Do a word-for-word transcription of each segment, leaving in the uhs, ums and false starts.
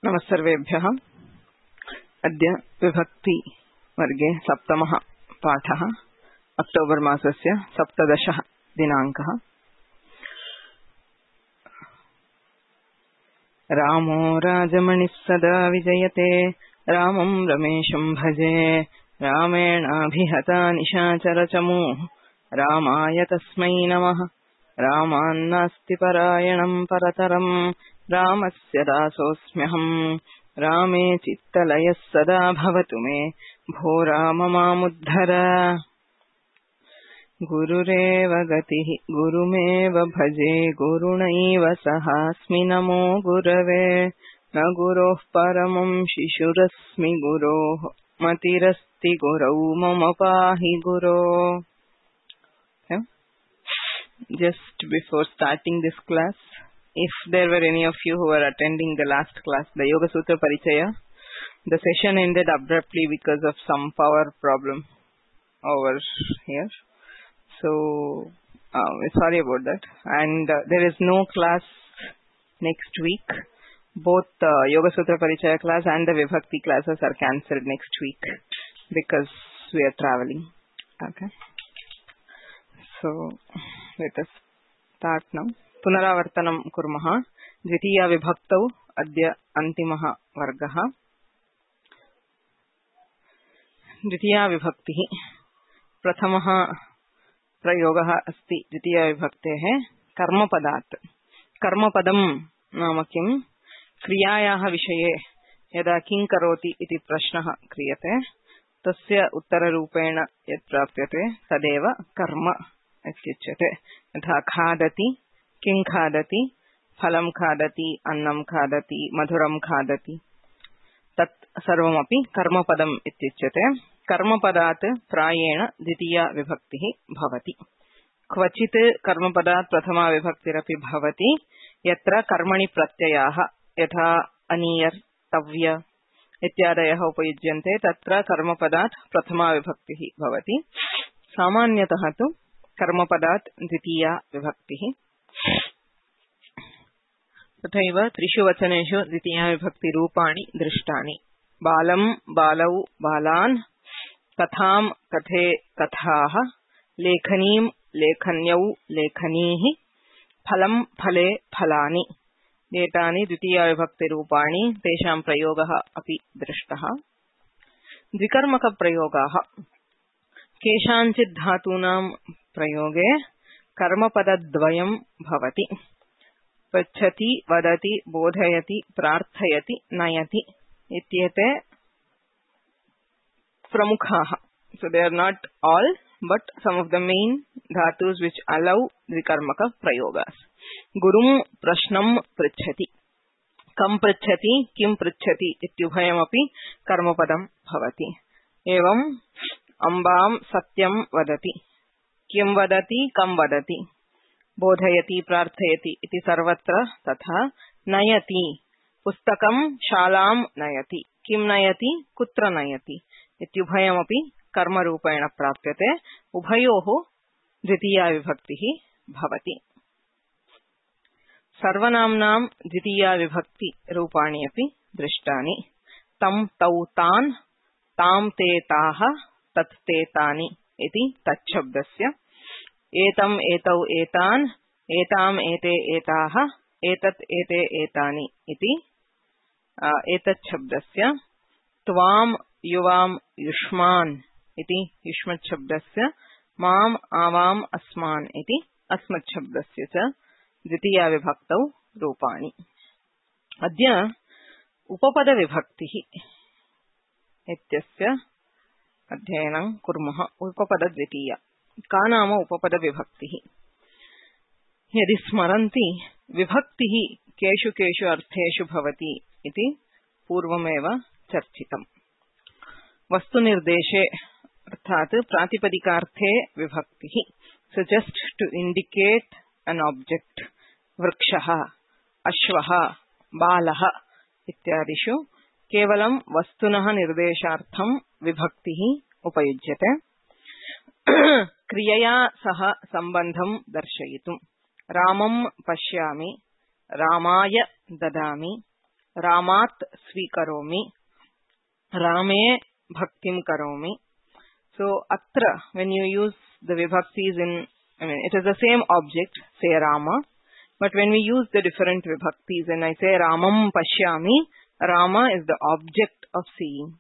नमस्सर्वेभ्यः। अद्य विभक्ति वर्गे सप्तमः पाठः, अक्टोबर् मासस्य सप्तदशः दिनाङ्कः। रामो राजमणिः सदा विजयते, रामं रमेशं भजे। रामेणाभिहता निशाचरचमूः, रामाय तस्मै नमः। रामान्नास्ति परायणं परतरं, रामस्य दासोऽस्म्यहम्। रामे चित्तलयः सदा भवतु मे, भो राम मामुद्धर। गुरुरेव गतिः गुरुमेव भजे, गुरुणैव सहास्मि नमो गुरवे। न गुरोः परमं शिशुरस्मि, गुरोः मतिरस्ति गुरौ मम पाहि गुरो। Just before starting this class, if there were any of you who were attending the last class, the Yoga Sutra Parichaya, the session ended abruptly because of some power problem over here. So, uh, sorry about that. And uh, there is no class next week. Both the uh, Yoga Sutra Parichaya class and the Vibhakti classes are cancelled next week because we are traveling. Okay. So, let us start now. Punaravartanam kurmah. Dvitiya vibhaktau adya antimah vargah. Dvitiya vibhaktihi. Prathamah prayogah asti dvitiya vibhaktehe karmapadat. Karmapadam नाम किं? क्रियायाः विषये यदा किं करोति इति प्रश्नः क्रियते, तस्य उत्तररूपेण यत् प्राप्यते तदेव कर्म इत्युच्यते। यथा खादति, किं खादति, फलं खादति, अन्नं खादति, मधुरं खादति, तत् सर्वमपि कर्मपदम् इत्युच्यते। कर्मपदात् प्रायेण द्वितीया विभक्तिः भवति। क्वचित् कर्मपदात् प्रथमा विभक्तिरपि भवति, यत्र कर्मणि प्रत्ययाः यथा अनीयर्, तव्य इत्यादयः उपयुज्यन्ते, तत्र कर्मपदात् प्रथमा विभक्तिः भवति। सामान्यतः तु कर्मपदात् द्वितीया विभक्तिः। तथैव त्रिषु वचनेषु द्वितीया विभक्तिरूपाणि दृष्टानि। बालं बालौ बालान्, कथां कथे कथाः, लेखनीं लेखन्यौ लेखनीः, फलं फले फलानि। एतानि द्वितीया विभक्तिरूपाणि, तेषां प्रयोगः अपि दृष्टः। द्विकर्मकप्रयोगाः। केषाञ्चित् धातूनां प्रयोगे कर्मपदद्वयं भवति। पृच्छति, वदति, बोधयति, प्रार्थयति, नयति इत्येते प्रमुखाः. So they are not all, but some of the main dhatus which allow dvikarmaka prayogas. Gurum prashnam pritchati. Kam pritchati, kim pritchati ityubhayamapi karmapadam bhavati. Evam ambam satyam vadati. Kim vadati, kam vadati. Bodhayati, prarthayati iti sarvatra tatha. Nayati. Pustakam shalam nayati. Kim nayati, kutra nayati. Ityubhayamapi कर्मरूपेण प्राप्यते। उभयोः द्वितीया विभक्तिः भवति। सर्वनाम्नां द्वितीया विभक्ति रूपाणि अपि दृष्टानि। तं तौ तान्, तां ते ताः, तत् ते तानि इति तच्छब्दस्य। एतं एतौ एतान्, एताम् एते एताः, एतत् एते एतानि इति एतच्छब्दस्य। त्वां युवां युष्मान् इति युष्मच्छब्दस्य। माम् आवाम् अस्मान् इति अस्मच्छब्दस्य च द्वितीया विभक्तौ रूपाणि। अद्य उपपदविभक्तिः इत्यस्य अध्ययनं कुर्मः। उपपदद्वितीया। का नाम उपपदविभक्तिः? यदि स्मरन्ति, विभक्तिः केषु केषु अर्थेषु भवति इति पूर्वमेव चर्चितम्। वस्तुनिर्देशे अर्थात प्रातिपदिकार्थे विभक्तिः। So just to indicate an object, वृक्षः, अश्वः, बालः इत्यादिषु केवलं वस्तुनः निर्देशार्थं विभक्तिः उपयुज्यते। क्रियया सह सम्बन्धं दर्शयितुं। रामं पश्यामि, रामाय ददामि, Ramat swikaromi, Rame bhaktim karomi. So, atra, when you use the vibhaktis in, I mean, it is the same object, say Rama, but when we use the different vibhaktis, and I say Ramam pashyami, Rama is the object of seeing.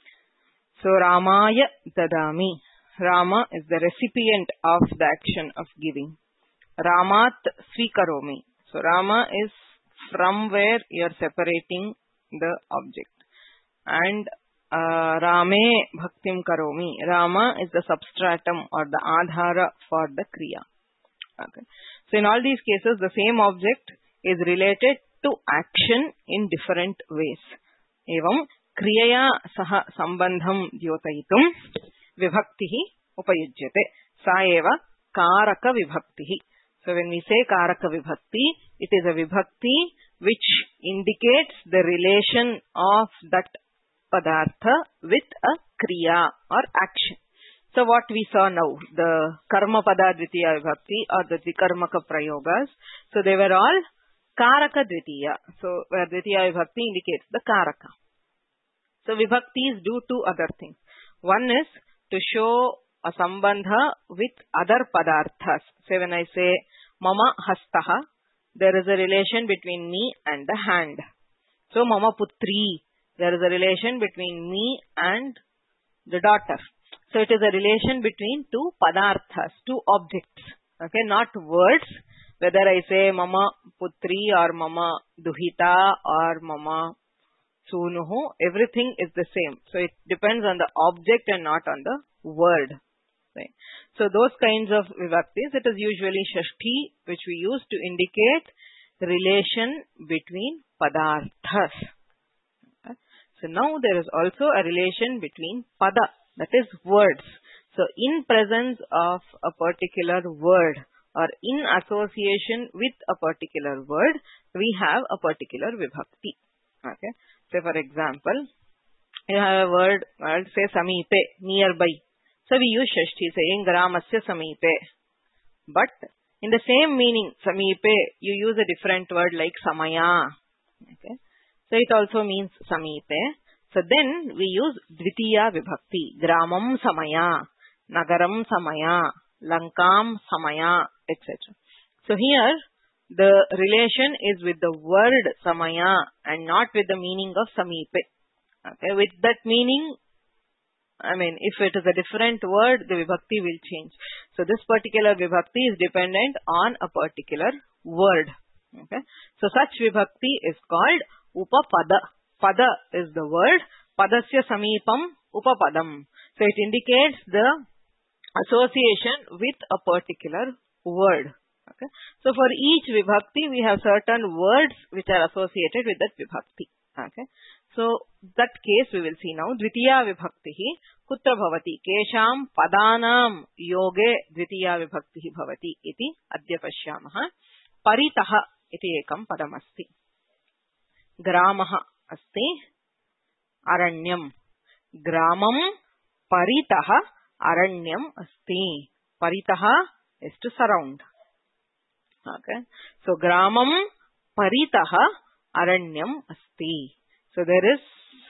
So, Ramaya dadami, Rama is the recipient of the action of giving. Ramat swikaromi, so Rama is from where you are separating the object. And uh, Rame bhaktim karomi, Rama is the substratum or the adhara for the kriya. Okay. So in all these cases, the same object is related to action in different ways. Evam kriyaya saha sambandham dyotayitum vibhaktihi upayujyate. Sa eva karaka vibhaktihi. So when we say karaka vibhakti, it is a vibhakti which indicates the relation of that padartha with a kriya or action. So what we saw now, the karma pada dvitiya vibhakti or the dvikarmaka prayogas, so they were all karaka dvitiya. So where dvitiya vibhakti indicates the karaka. So vibhaktis do two other things. One is to show a sambandha with other padarthas. Say when I say mama hastaha, there is a relation between me and the hand. So mama putri, there is a relation between me and the daughter. So it is a relation between two padarthas, two objects. Okay, not words. Whether I say mama putri or mama duhita or mama sunuhu, everything is the same. So it depends on the object and not on the word. Right. So those kinds of vibhaktis, it is usually shashti, which we use to indicate the relation between padarthas. Okay. So now there is also a relation between pada, that is words. So in presence of a particular word or in association with a particular word, we have a particular vibhakti. Okay. So for example, you have a word, word say samipe, nearby. So we use shashti saying gramasya samipe. But in the same meaning, samipe, you use a different word like samaya. Okay. So it also means samipe. So then we use dvitiya vibhakti. Gramam samaya, nagaram samaya, lankam samaya, et cetera. So here the relation is with the word samaya and not with the meaning of samipe. Okay. With that meaning, I mean, if it is a different word, the vibhakti will change. So this particular vibhakti is dependent on a particular word. Okay. So such vibhakti is called upapada. Pada is the word. Padasya samipam upapadam. So it indicates the association with a particular word. Okay. So for each vibhakti, we have certain words which are associated with that vibhakti. Okay. So that case we will see now. Dvitiya vibhaktihi kutra bhavati kesham padanam yoge dvitiya vibhaktihi bhavati iti adya pashyamaha. Paritaha iti ekam padam asti. Gramaha asti aranyam. Gramam paritaha aranyam asti. Paritaha is to surround. Okay. So gramam paritaha aranyam asti. So there is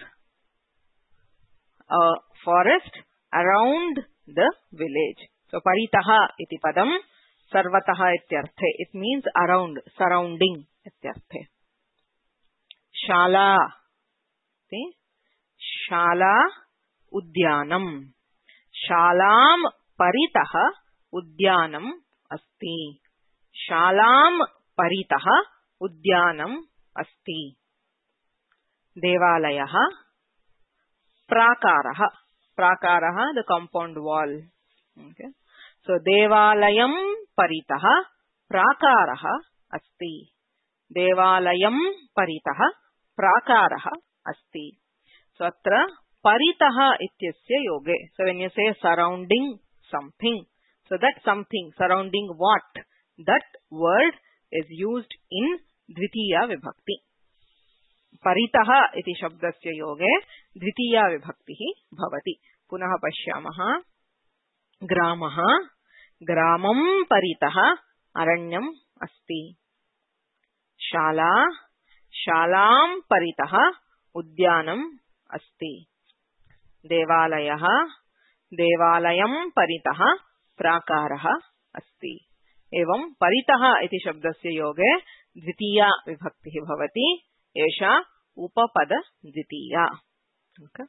a forest around the village. So paritaha iti padam sarvataha ityarthe. It means around, surrounding ityarthe. Shala. See? Shala udyanam. Shalam paritaha udyanam asti. Shalam paritaha udyanam asti. Devalayaha prakaraha. Prakaraha, the compound wall. Okay. So devalayam paritaha prakaraha asti. Devalayam paritaha prakaraha asti. So atra paritaha ityasya yoge. So when you say surrounding something, so that something, surrounding what? That word is used in dvitiya vibhakti. Paritaha iti shabdasya yoge dvitiya vibhaktihi bhavati. Punaha pashyamaha. Gramaha. Gramam paritaha aranyam asti. Shala. शालां परितः उद्यानम् अस्ति। देवालयः देवालयं परितः प्राकारः अस्ति। एवं परितः इति शब्दस्य योगे द्वितीया विभक्तिः भवति। एषा उपपद द्वितीया। okay?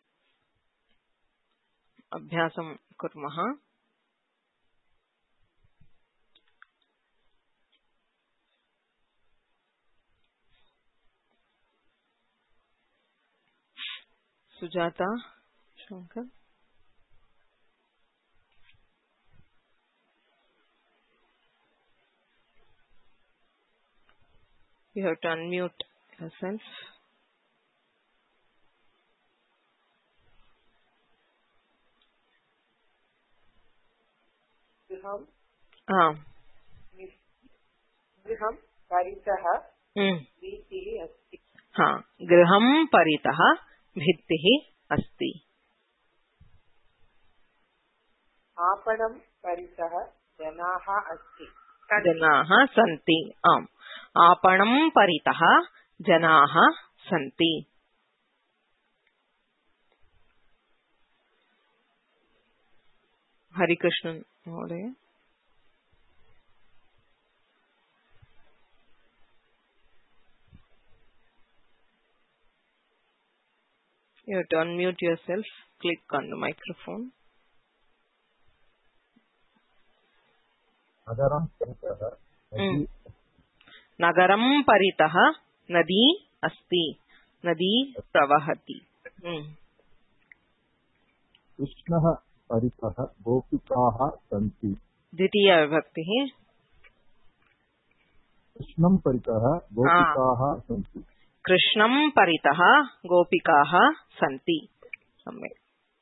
अभ्यासं कुर्मः। Sujata, Shankar, you have to unmute yourself. गृहं हाँ गृहं परितः भित्तिः अस्ति। हाँ, गृहं परितः भित्तिः अस्ति। आपणं परितः जनाः अस्ति जनाः सन्ति। आम्, आपणं परितः जनाः सन्ति। हरिकृष्णन् महोदय। You have to unmute yourself. Click on the microphone. नगरं परितः नदी नगरं परितः नदी अस्ति। नदी प्रवहति। कृष्णः परितः गोपिकाः सन्ति। द्वितीया विभक्तिः। कृष्णं परितः गोपिकाः सन्ति। कृष्णं परितः गोपिकाः सन्ति। सम्यक्।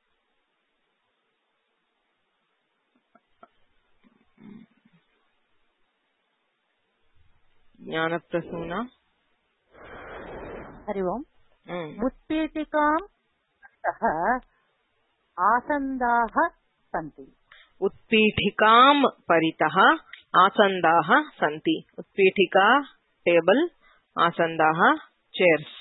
ज्ञानप्रसूना। हरि ओम्। उत्पीठिकां सह आसन्दाः सन्ति। उत्पीठिकां परितः आसन्दाः सन्ति। उत्पीठिका टेबल, आसन्दाः चेयर्स।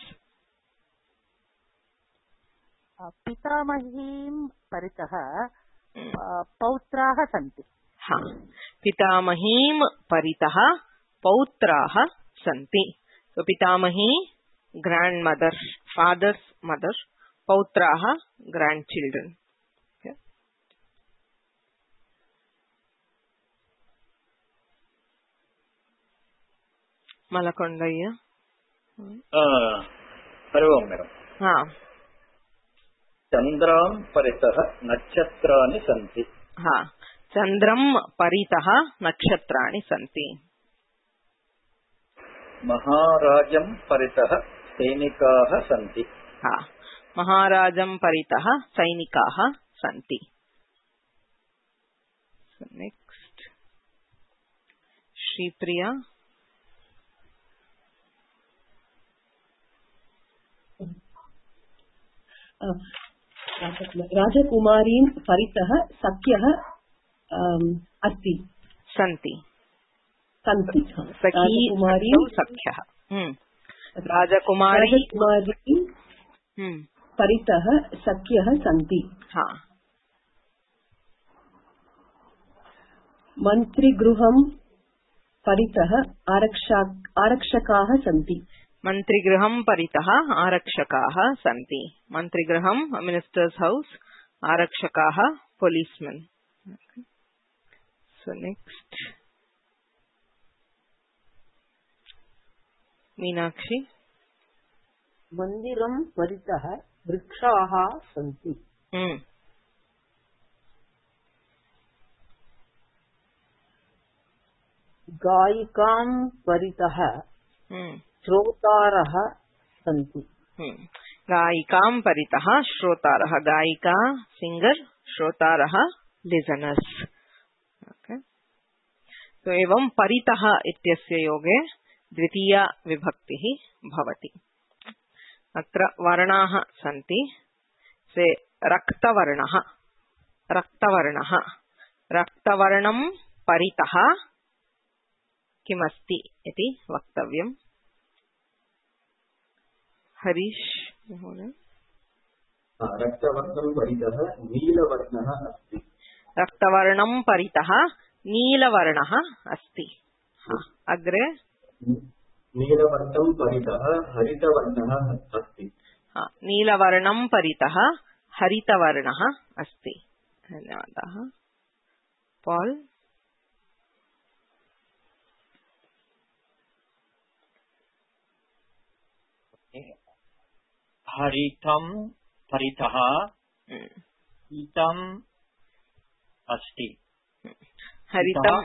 पितामहीं परितः पौत्राः सन्ति। हाँ, पितामहीं परितः पौत्राः सन्ति। तो पितामही ग्रैंडमदर, फादर्स मदर, पौत्राः ग्रैंडचिल्ड्रन। मलकोण्डय्य। हरि ओम् मेडम्। हाँ, चन्द्रां परितः नक्षत्राणि सन्ति। हाँ, चन्द्रं परितः नक्षत्राणि सन्ति। महाराजं परितः सैनिकाः सन्ति। हाँ, महाराजं परितः सैनिकाः सन्ति। नेक्स्ट, श्रीप्रिया। राजकुमारीं परितः सख्यः अस्ति। सन्ति। सन्ति। राजकुमारी सख्यः। राजकुमारी राजकुमारी परितः सख्यः सन्ति। हाँ। मन्त्रिगृहं परितः आरक्षकाः सन्ति। मन्त्रिगृहं परितः आरक्षकाः सन्ति। मन्त्रिगृहं मिनिस्टर्स हाउस, आरक्षकाः पोलिसमेन। So next, Meenakshi. मन्दिरं परितः वृक्षाः सन्ति। गायिकां परितः श्रोतारः सन्ति। गायिकां परितः श्रोतारः, गायिका सिंगर, श्रोतारः लिसनर्स। ओके, तो एवं परितः इत्यस्य योगे द्वितीया विभक्तिः भवति। अत्र वर्णाः सन्ति। से रक्तवर्णः, रक्तवर्णः, रक्तवर्णं परितः किमस्ति इति वक्तव्यम्। Harish Mahoday. रक्तवर्णं परितः नीलवर्णः अस्ति. रक्तवर्णं परितः नीलवर्णः अस्ति. अग्रे नीलवर्णं परितः हरितवर्णः अस्ति. नीलवर्णं परितः हरितवर्णः अस्ति. धन्यवादः. Paul. हरितं परितः पीतम् अस्ति. हरितं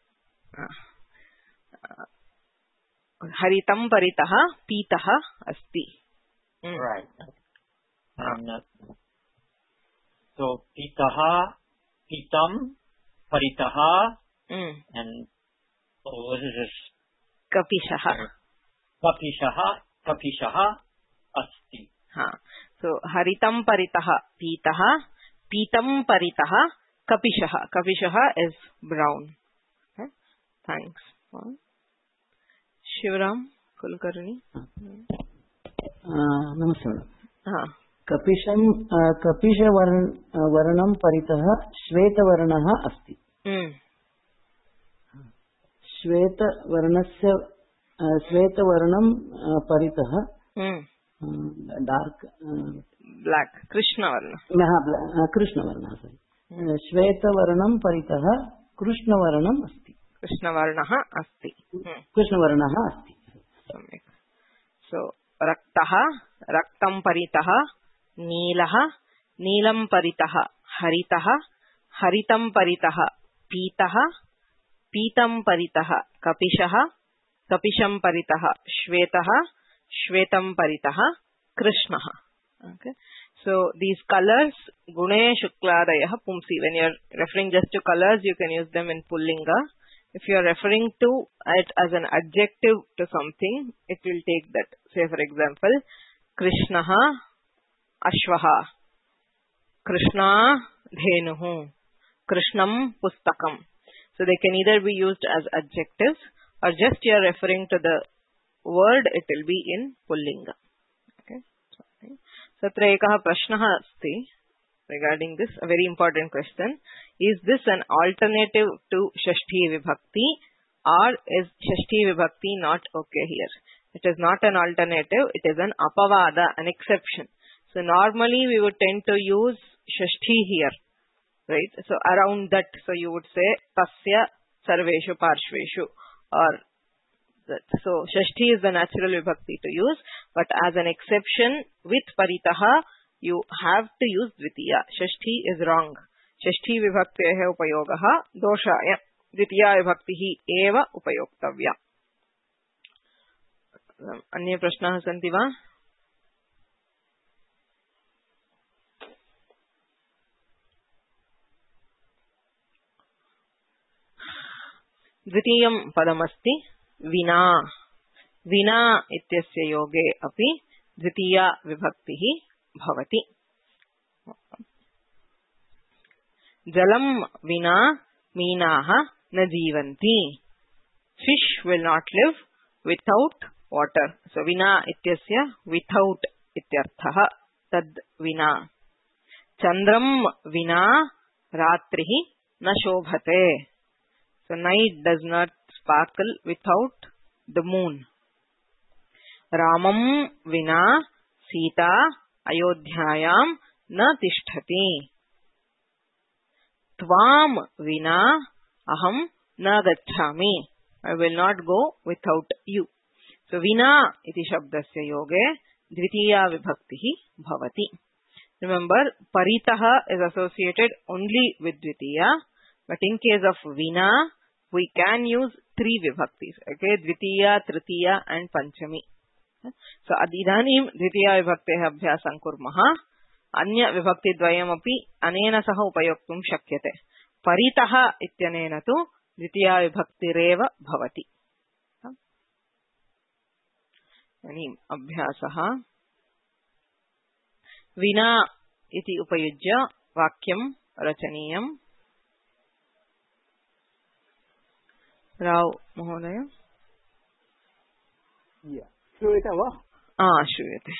हरितं परितः पीतः अस्ति. Right. And uh, so pitah, pitam, paritah, mm. and oh, what is this? Kapishaha. Kapishaha, kapishaha, asti. Ha. So haritam paritaha pitaha, pitam paritaha kapishaha. Kapishaha is brown. Okay. Thanks. Shivaram Kulkarni. नमस्ते. हाँ. कपिशं कपिशवर्णं परितः श्वेतवर्णः अस्ति. श्वेतवर्णस्य श्वेतवर्णं परितः dark black कृष्णवर्ण कृष्णवर्णः श्वेतवर्णं परितः कृष्णवर्णम् अस्ति. कृष्णवर्णः अस्ति. कृष्णवर्णः अस्ति. सम्यक्. सो रक्तः रक्तं परितः नीलः नीलं परितः हरितः हरितं परितः पीतः पीतं परितः कपिशः कपिशं परितः श्वेतः श्वेतं परितः कृष्णः. Okay. So these colors gune shukladayah pumsi. When you are referring just to colors, you can use them in pullinga. If you are referring to it as an adjective to something, it will take that. Say for example, Krishnaha Ashvaha, Krishna Dhenuhu, Krishnam Pustakam. So they can either be used as adjectives or just you are referring to the word, it will be in pullinga. Okay. Tatra ekah prashnaha asti regarding this, a very important question. Is this an alternative to Shashti Vibhakti or is Shashti Vibhakti not okay here? It is not an alternative, it is an apavada, an exception. So normally we would tend to use Shashti here, right? So around that, so you would say Tasya Sarveshu Parshveshu or that. So Shashti is the natural Vibhakti to use, but as an exception with Paritaha, you have to use Dvitiya. Shashti is wrong. Shashti Vibhakteha Upayogaha Doshaya Dvitiya Vibhaktihi Eva Upayoktavya. Anya prashnaha santi va? Dvitiyam padamasti vina. Vina ityasya yoge api dvitiya vibhaktihi bhavati. Jalam vina meenaha na jivanti. Fish will not live without water. So vina ityasya without ityarthaha tad vina. Chandram vina ratrihi na shobhate. So night does not sparkle without the moon. Ramam vina Sita ayodhyayam na tishthati. Tvam vina aham na gacchami. I will not go without you. So vina iti shabdasya yoge dvitiya vibhaktihi bhavati. Remember, paritaha is associated only with dvitiya, but in case of vina, we can use three vibhaktis. Okay, dvitiya, tritiya and panchami. So adidanim dvitiya vibhakteha abhyasam kurmaha. Anya vibhakti dvayam api anena saha upayoktum shakyate. Paritaha ityanena tu dvitiya vibhakti reva bhavati. Yani abhyasaha vina iti upayujya vakyam rachaniyam. Rao Mahodaya. Yeah. श्रूयते वा? श्रूयते।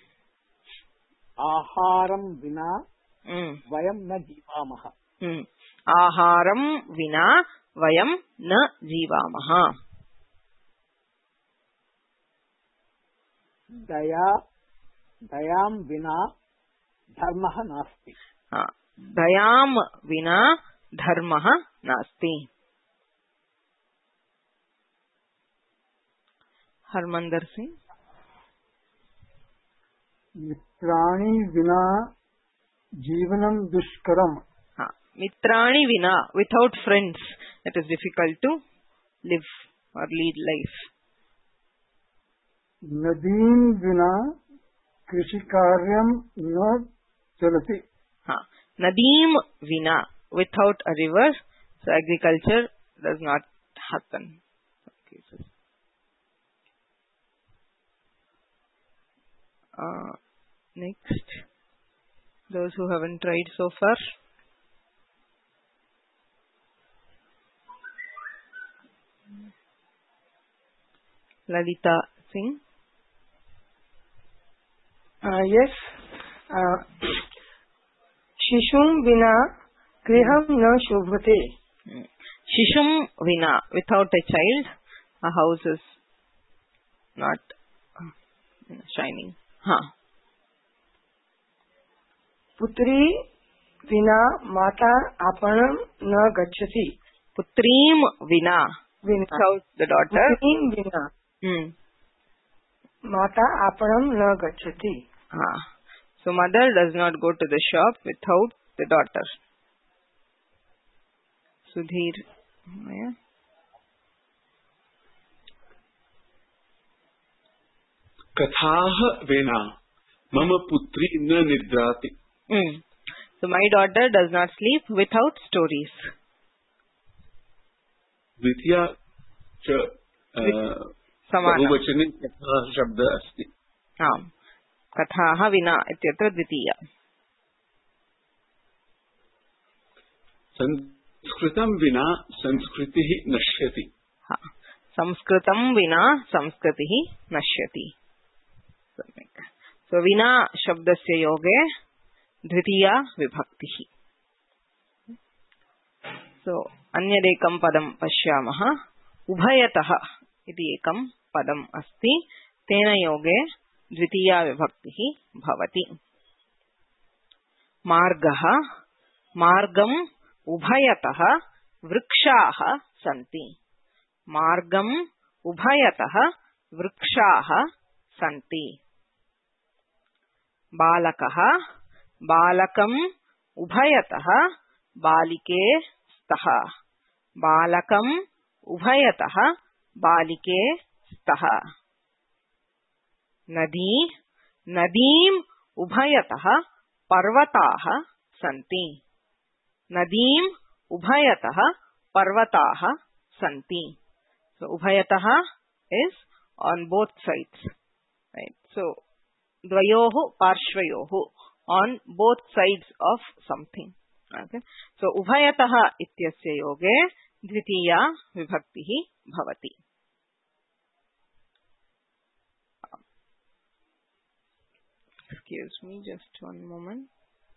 आहारं विना वयं न जीवामः। आहारं विना वयं न जीवामः। दया दयां विना धर्मः नास्ति। दयां विना धर्मः नास्ति। हरमंदर सिंह। मित्राणि विना जीवनं दुष्करम्। हाँ, मित्राणि विना, without friends it is difficult to live or lead life. नदीं विना कृषि कार्यं न चलति। हाँ, नदीं विना, without a river so agriculture does not happen. Uh, next, those who haven't tried so far. Lalita Singh. Uh, yes. Uh, शिशुं विना गृहं न शोभते। शिशुं विना, without a child, a house is not uh, shining. हाँ। पुत्री विना माता आपणं न गच्छति। पुत्रीं विना, without the daughter. पुत्रीं विना hmm. माता आपणं न गच्छति। हाँ। So mother does not go to the shop without the daughter. Sudhir. Yeah. कथाः विना मम पुत्री न निद्राति। Mm. So my daughter does not sleep without stories. द्वितीया च बहुवचने कथाः शब्दः अस्ति। आम्, कथाः विना इत्यत्र द्वितीया। संस्कृतं विना संस्कृतिः नश्यति। हाँ, संस्कृतं विना संस्कृतिः नश्यति। So विना शब्दस्य योगे द्वितीया विभक्तिः। So अन्यदेकं पदं पश्यामः। उभयतः इति एकं पदम् अस्ति, तेन योगे द्वितीया विभक्तिः भवति। मार्गः, मार्गम् उभयतः वृक्षाः सन्ति। मार्गम् उभयतः वृक्षाः सन्ति। बालकः, बालकम् उभयतः बालिके स्तः। बालकम् उभयतः बालिके स्तः। नदी, नदीम् उभयतः पर्वताः सन्ति। नदीम् उभयतः पर्वताः सन्ति। So उभयतः is on both sides, right? So द्वयोः पार्श्वयोः, on both sides of something. Okay? So उभयतः इत्यस्य योगे द्वितीया विभक्तिः भवति। Excuse me, just one moment.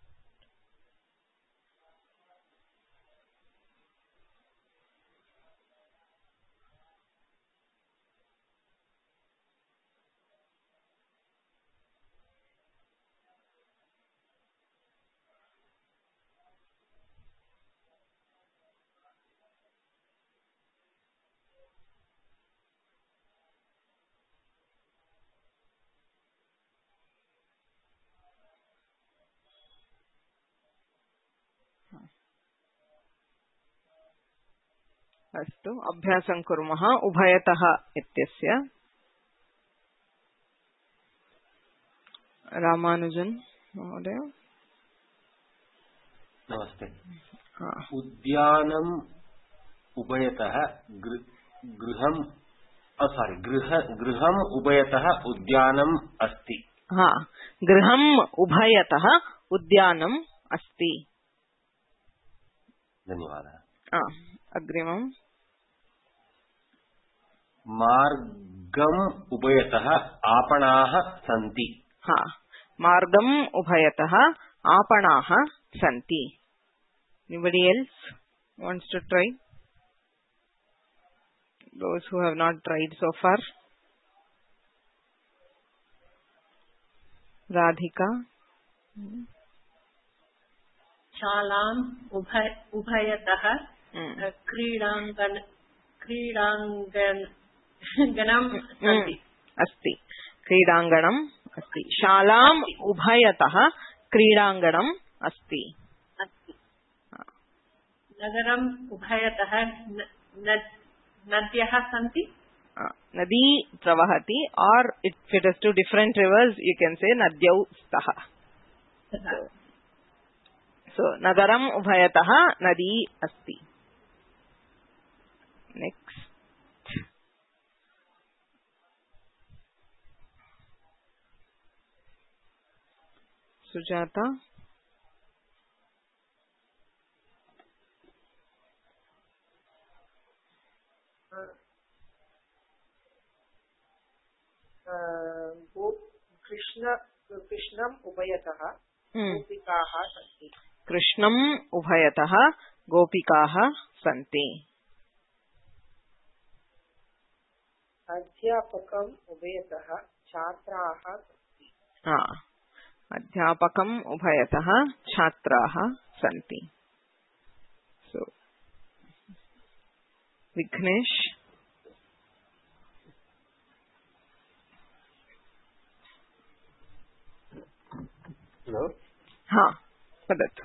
अस्तु, अभ्यासं कुर्मः। उभयतः इत्यस्य रामानुजन महोदय। नमस्ते। उद्यानम् उभयतः गृहम् सॉरी गृह गृहम् उभयतः उद्यानम् अस्ति। हाँ, गृहम् उभयतः उद्यानम् अस्ति। धन्यवादः। अग्रिमम्। मार्ग मार्गम् उभयतः आपणाः सन्ति. हा, मार्गम् उभयतः आपणाः सन्ति. Anybody else wants to try? Those who have not tried so far. Radhika. शालाम् उभय उभयतः क्रीडाङ्गण क्रीडाङ्गणं सन्ति. अस्ति, क्रीडाङ्गणम् अस्ति. शालाम् उभयतः क्रीडाङ्गणम् अस्ति. नगरम् उभयतः नद्यः सन्ति. नदी प्रवहति, or if it is two different rivers, you can say nadyau stah. So nagaram ubhayatah nadi asti. Next. Sujata. Krishna कृष्णम् उभयतः गोपिकाः सन्ति. कृष्णम् उभयतः गोपिकाः सन्ति. अध्यापकम् उभयतः छात्राः सन्ति. हा, अध्यापकम् उभयतः छात्राः सन्ति. So, Vignesh. Hello? हाँ, वदतु.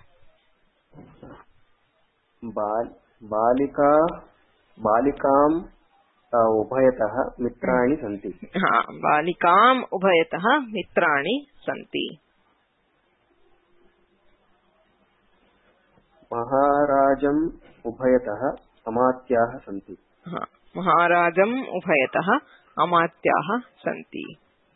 बाल बालिका बालिकाम् उभयतः मित्राणि सन्ति. हाँ, बालिकाम् उभयतः मित्राणि सन्ति. महाराजम् उभयतः अमात्याः सन्ति. हाँ, महाराजम् उभयतः अमात्याः सन्ति.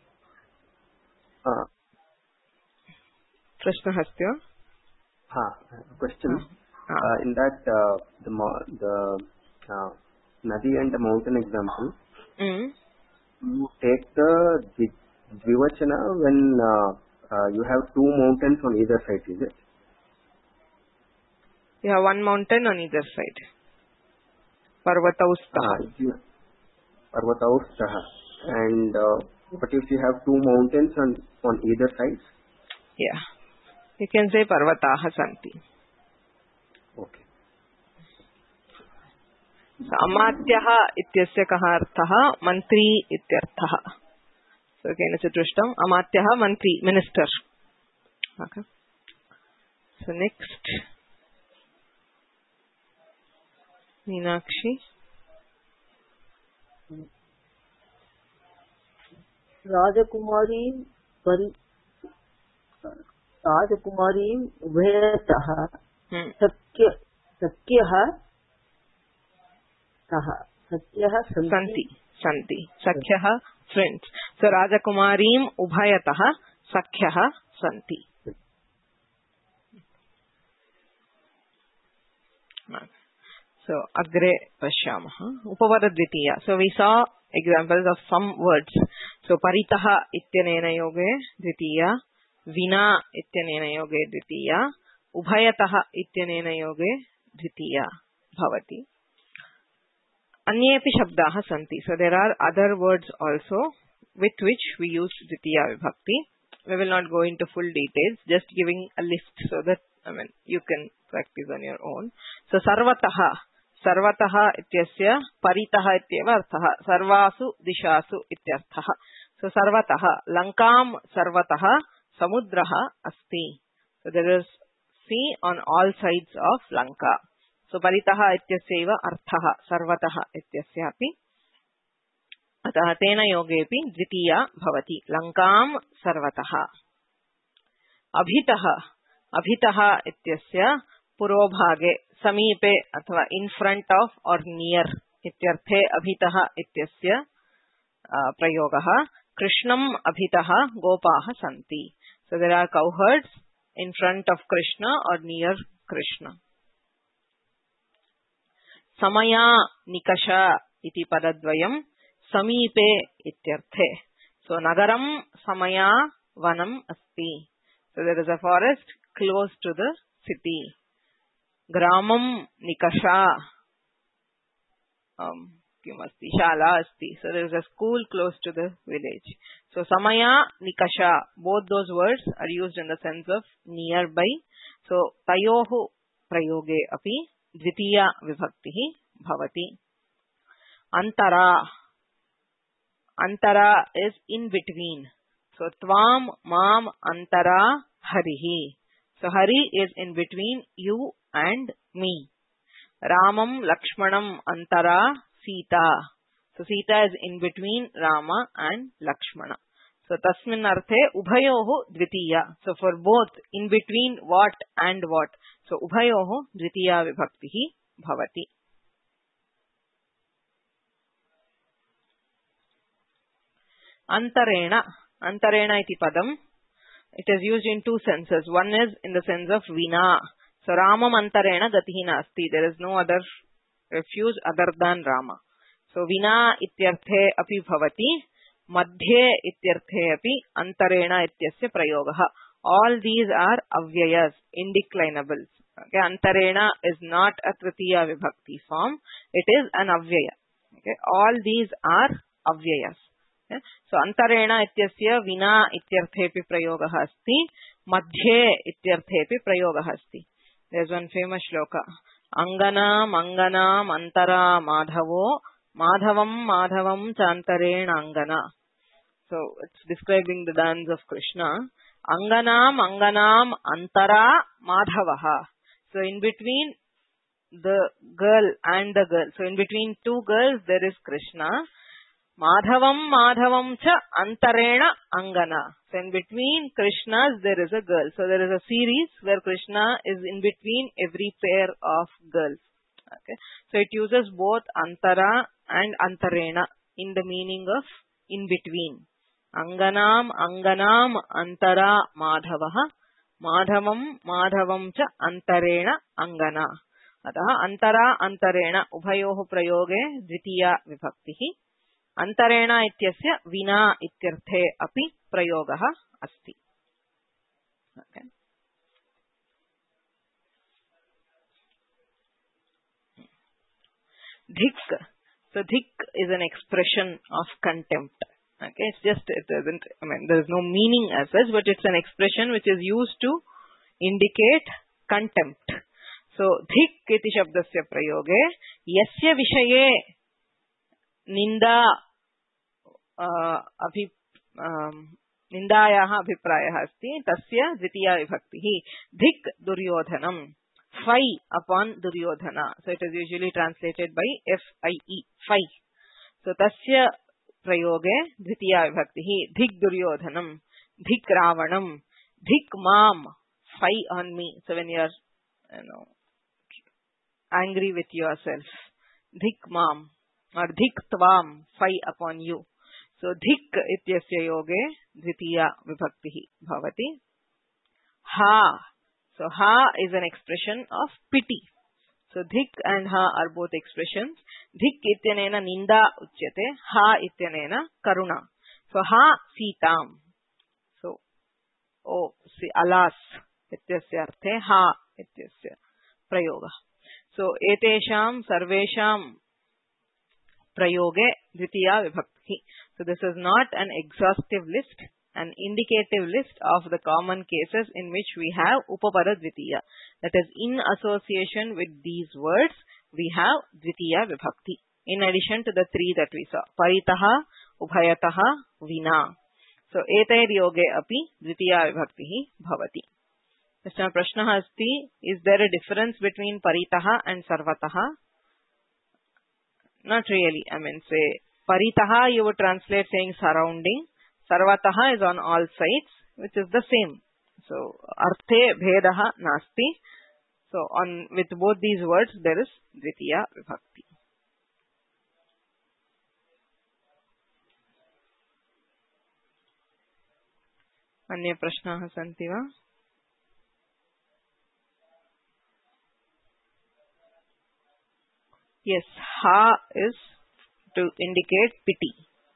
हाँ. प्रश्नः अस्ति वा? Ha, question. Uh, in that, uh, the the uh, Nadi and the mountain example, mm. you take the Dvivachana when uh, uh, you have two mountains on either side, is it? You have one mountain on either side. Parvataustaha. Uh, Parvataustaha. And uh, but if you have two mountains on, on either side? Yeah. You can say Parvataha Santi. Okay. So, Amatyaha ityasya kaha arthaha mantri ityarthaha. So, again it's a drishtam. Amatyaha mantri, minister. Okay. So, next. Meenakshi. राजकुमारी परि राजकुमारी उभयतः सख्य सख्यः सः सख्यः सन्ति सन्ति सख्यः friends. सो राजकुमारीम् उभयतः सख्यः सन्ति. So agre pashyamah. Upapada dvitiya. So we saw examples of some words. So paritaha ityanena yoge dvitiya, vina ityanena yoge dvitiya, ubhayataha ityanena yoge dvitiya bhavati. Anyepi shabdaha santi. So there are other words also with which we use dvitiya vibhakti. We will not go into full details, just giving a list so that I mean you can practice on your own. So sarvataha. Sarvataha ityasya paritaha ityeva arthaha. Sarvasu dishasu ityarthaha. So sarvataha. Lankam sarvataha samudraha asti. So there is sea on all sides of Lanka. So paritaha ityasya eva arthaha. Sarvataha ityasya api. Atah tena yogepi dvitiya bhavati. Lankam sarvataha. Abhitaha. Abhitaha ityasya पुरोभागे समीपे अथवा in front of or near इत्यर्थे अभितः इत्यस्य प्रयोगः. कृष्णम् अभितः गोपाः सन्ति. So there are cowherds in front of Krishna or near Krishna. समया निकष इति पदद्वयम् समीपे इत्यर्थे. So nagaram samaya vanam asti. So there is a forest close to the city. Gramam nikasha. Um, kimasti shala asti. So there is a school close to the village. So samaya nikasha, both those words are used in the sense of nearby. So tayohu prayoge api dvitiya vibhakti bhavati. Antara. Antara is in between. So tvam mam antara harihi. So hari is in between you and me. Ramam Lakshmanam antara Sita. So Sita is in between Rama and Lakshmana. So tasmin arthe ubhayoho dvitiya. So for both, in between what and what. So ubhayoho dvitiya vibhakti bhavati. Antarena. Antarena iti padam. It is used in two senses. One is in the sense of vina. So Ramam antarena gatihi nasti. There is no other refuge other than Rama. So vina ityarthe api bhavati. Madhye ityarthe api antarena ityasya prayogaha. All these are avyayas, indeclinables. Okay, antarena is not a tritiya vibhakti form. It is an avyaya. Okay, all these are avyayas. Okay. So antarena ityasya vina ityarthepi prayogaha asti. Madhye ityarthepi prayogaha asti. There is one famous shloka. Angana mangana antara madhavo madhavam madhavam chantarena angana. So it's describing the dance of Krishna. Anganam anganam antara madhavaha. So in between the girl and the girl. So in between two girls there is Krishna. Madhavam Madhavam cha antarena angana. So in between Krishnas there is a girl. So there is a series where Krishna is in between every pair of girls. Okay. So it uses both antara and antarena in the meaning of in between. Anganam Anganam antara madhavaha. Madhavam Madhavam cha antarena angana. Ataha antara antarena ubhayoho prayoge dvitiya vibhaktihi. Antarena ityasya vina ityarthe api prayogaha asti. Okay. Dhik. So dhik is an expression of contempt. Okay, it's just, it doesn't, I mean, there is no meaning as such, but it's an expression which is used to indicate contempt. So dhik iti shabdasya prayoge yasya vishaye ninda Uh, abhi, um, nindayaha abhiprayaha asti tasya dvitiya vibhaktihi. Dhik Duryodhanam. Fai upon Duryodhana. So it is usually translated by F I E. Fai. So tasya prayoge dvitiya vibhaktihi. Dhik Duryodhanam. Dhik Ravanam. Dhik Mam. Fai on me. So when you are, you know, angry with yourself. Dhik Mam. Or Dhik Tvam. Fai upon you. So dhik ityasya yoge dvitiya vibhaktihi bhavati. Ha. So ha is an expression of pity. So dhik and ha are both expressions. Dhik ityanena ninda uchyate. Ha ityanena karuna. So ha sitam. So oh see alas ityasya arthe ha ityasya prayoga. So etesham sarvesham prayoge dvitiya vibhakti. So this is not an exhaustive list, an indicative list of the common cases in which we have upapada dvitiya. That is, in association with these words, we have dvitiya vibhakti. In addition to the three that we saw. Paritaha, ubhayataha, vina. So etair yoge api dvitiya vibhakti bhavati. Mister Prashna asti, is there a difference between paritaha and sarvataha? Not really. I mean, say, paritaha you would translate saying surrounding. Sarvataha is on all sides, which is the same. So, arthe bhedaha nasti. So, on with both these words, there is dvitiya vibhakti. Anya prashnaha santi va? Yes, ha is to indicate pity.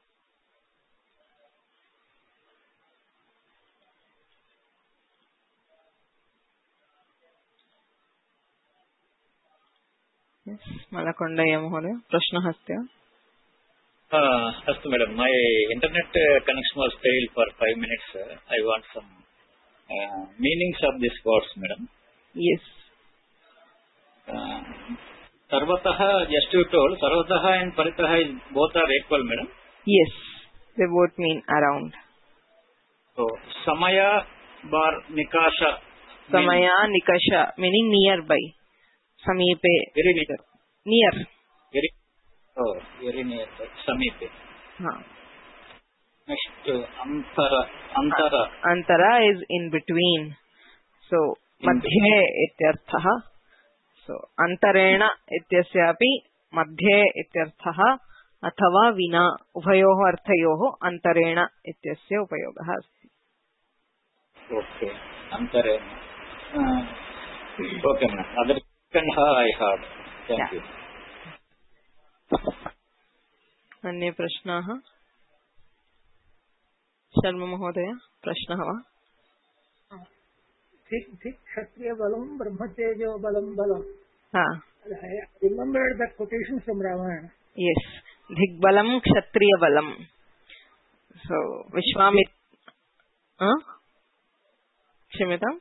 Yes, Malakondaya Mahoday, Prashna Hastya. Uh, Astu madam, my internet uh, connection was failed for five minutes. Uh, I want some uh, meanings of these words, madam. Yes. Uh, Sarvataha, just you told, Sarvataha and Paritaha is both are equal, madam? Yes, they both mean around. So, Samaya bar Nikasha. Samaya Nikasha, meaning nearby. Samipe. Very near. Near. Very, oh, very near. Samipe. Huh. Next, uh, Antara. Antara. Antara is in between. So, Madhye ityarthaha. So, Antarena ityasyapi Madhye ityarthaha athava vina ubhayoho arthayoho Antarena ityasya upayogaha asti. Okay. Antarena. Uh, okay, ma'am. Other I heard. Thank yeah. you. अन्ये प्रश्नाः? शर्मा महोदय, प्रश्नः वा? धिक् धिक् क्षत्रिय बलम ब्रह्मतेजो बलम बलम. हाँ. I remembered that quotation from Ramayana. Yes. धिक् बलम क्षत्रिय बलम. So Vishwamit. Huh? क्षम्यताम्.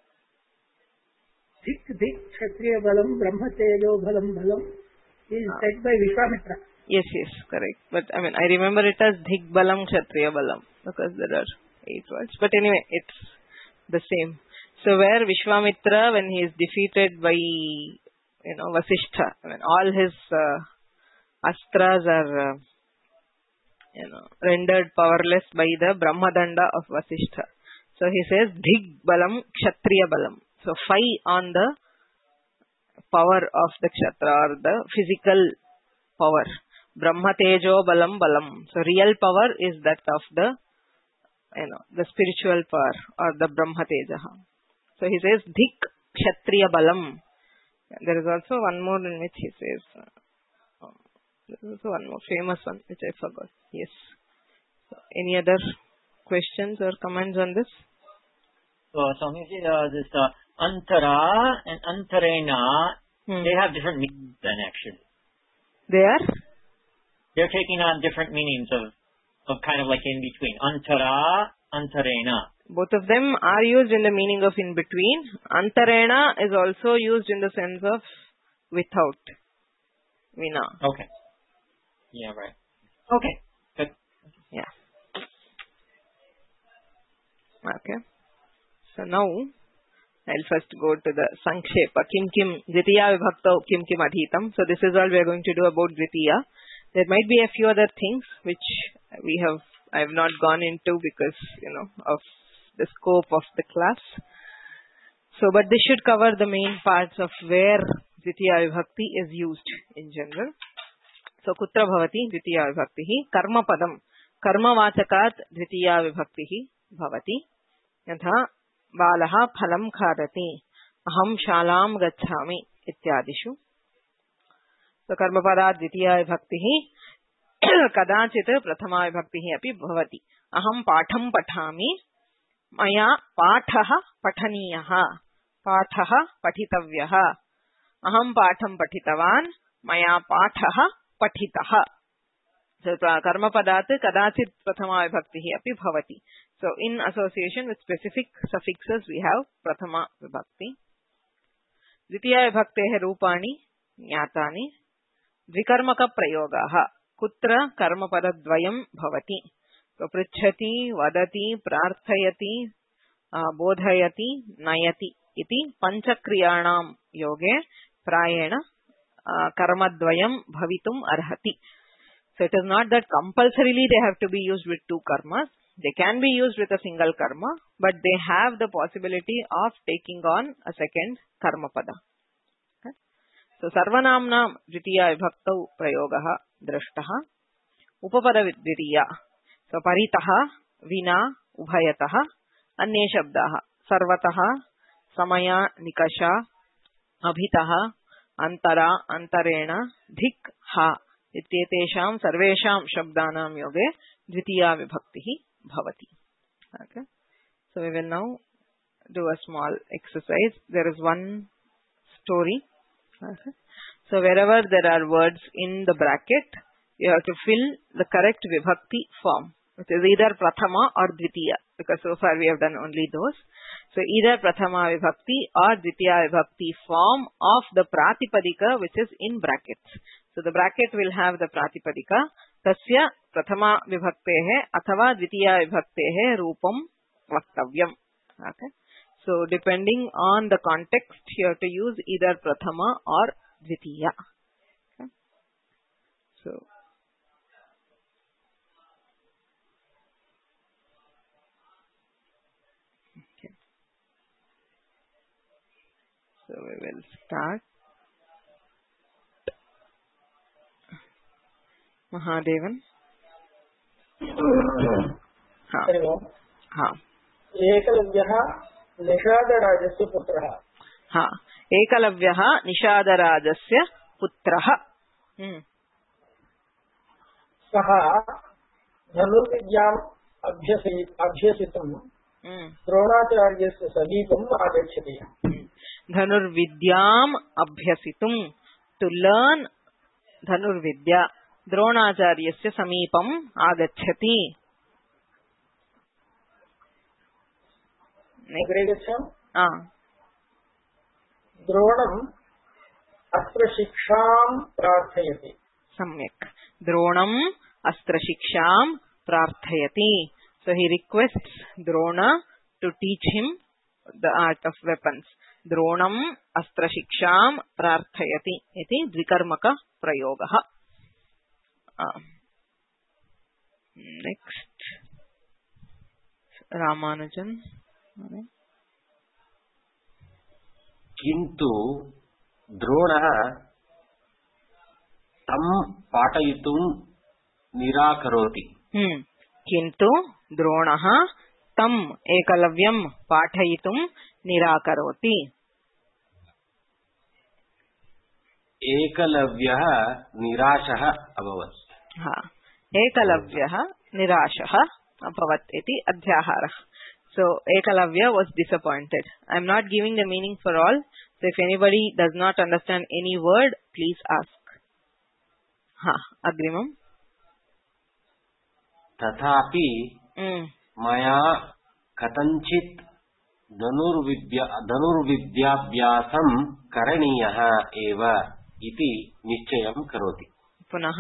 धिक् धिक् क्षत्रिय बलम ब्रह्मतेजो बलम बलम is said by Vishwamitra. Yes, yes, correct. But I mean, I remember it as Dhik Balam Kshatriya Balam because there are eight words. But anyway, it's the same. So where Vishwamitra, when he is defeated by, you know, Vasishtha, I mean, all his uh, astras are, uh, you know, rendered powerless by the Brahmadanda of Vasishtha. So he says Dhik Balam Kshatriya Balam. So five on the power of the Kshatra or the physical power. Brahma Tejo Balam Balam. So real power is that of the, you know, the spiritual power or the Brahma Tejaha. So he says Dhik Kshatriya Balam. There is also one more in which he says, uh, um, there is also one more famous one which I forgot. Yes. So any other questions or comments on this? So, Swamiji, uh, this uh, Antara and Antarena, hmm. they have different meanings then actually. They are? They're taking on different meanings of, of kind of like in between. Antara, Antarena. Both of them are used in the meaning of in between. Antarena is also used in the sense of without. Vina. Okay. Yeah, right. Okay. Good. Yeah. Okay. So now, I'll first go to the Sankshepa. Kim Kim Dvitiya Vibhakta Kim Kim Adhitam. So this is all we are going to do about Dvitiya. There might be a few other things which we have, I have not gone into because, you know, of the scope of the class. So, but this should cover the main parts of where Dvitiya Vibhakti is used in general. So, Kutra Bhavati Dvitiya Vibhakti Karma Padam Karma Vachakat Dvitiya Vibhakti Bhavati Yatha Balaha Phalam Khadati Aham Shalam Gacchami Ityadishu. So Karma Pada Dvitiya Vibhakti Kadachit Prathama Vibhakti api bhavati. Aham Patham Pathami Maya Pathaha Pathaniyaha Pathaha Pathitavyaha Aham Patham Pathitavan Maya Pathaha Pathitaha. So Karma Padat Kadachit Prathama Vibhakti api bhavati. So, in association with specific suffixes, we have Prathama Vibhakti. Dvitiya Vibhaktehe Rupani, Nyatani. Dvikarmaka Prayogaha. Kutra Karmapada Dvayam Bhavati. So, Prichhati, Vadati, Prarthayati, uh, Bodhayati, Nayati. Iti Panchakriyanam Yoge Prayena uh, Karmadvayam Bhavitum Arhati. So, it is not that compulsorily they have to be used with two karmas. They can be used with a single karma, but they have the possibility of taking on a second karma pada. Okay? So, sarvanamna dvitiya vibhaktau prayogaha drashtaha upapada dvitiya. So, paritaha, vina, ubhayataha, anye shabdaha, sarvataha, samaya, nikasha, abhitaha, antara, antarena, dhik, ha, इत्येतेषां सर्वेषां शब्दानां योगे द्वितीया विभक्तिः भवति. Okay. So we will now do a small exercise. There is one story. Okay. So wherever there are words in the bracket, you have to fill the correct vibhakti form, which is either prathama or dvitiya, because so far we have done only those. So either prathama vibhakti or dvitiya vibhakti form of the pratipadika which is in brackets. So the bracket will have the pratipadika. Tasya prathama vibhaktehe athava dvitiya vibhaktehe rupam vaktavyam. Okay. So depending on the context, you have to use either prathama or dvitiya. Okay. So okay. So we will start. Mahadevan. हाँ हाँ एकलव्यः निषादराजस्य पुत्रः. हाँ एकलव्यः निषादराजस्य पुत्रः. सः धनुर्विद्याम् अभ्यसि अभ्यसितुं द्रोणाचार्यस्य समीपम् आगच्छति. धनुर्विद्याम् अभ्यसितुं to learn धनुर्विद्या द्रोणाचार्यस्य समीपम् आगच्छति. द्रोणम् अस्त्रशिक्षां प्रार्थयति. सम्यक्. द्रोणम् अस्त्रशिक्षां प्रार्थयति. So he requests Drona to teach him the art of weapons. द्रोणम् अस्त्रशिक्षां प्रार्थयति इति द्विकर्मक प्रयोगः. नेक्स्ट रामानुजन. किन्तु द्रोणः तं पाठयितुं निराकरोति. किन्तु द्रोणः तम् एकलव्यं पाठयितुं निराकरोति. एकलव्यः निराशः अभवत्. हाँ, एकलव्यः निराशः अभवत् इति अध्याहारः. So Ekalavya was disappointed. I am not giving the meaning for all. So if anybody does not understand any word, please ask. Ha, agrimam. तथापि मया कथञ्चित् धनुर्विद्या धनुर्विद्याभ्यासं करणीयः एव इति निश्चयं करोति. पुनः.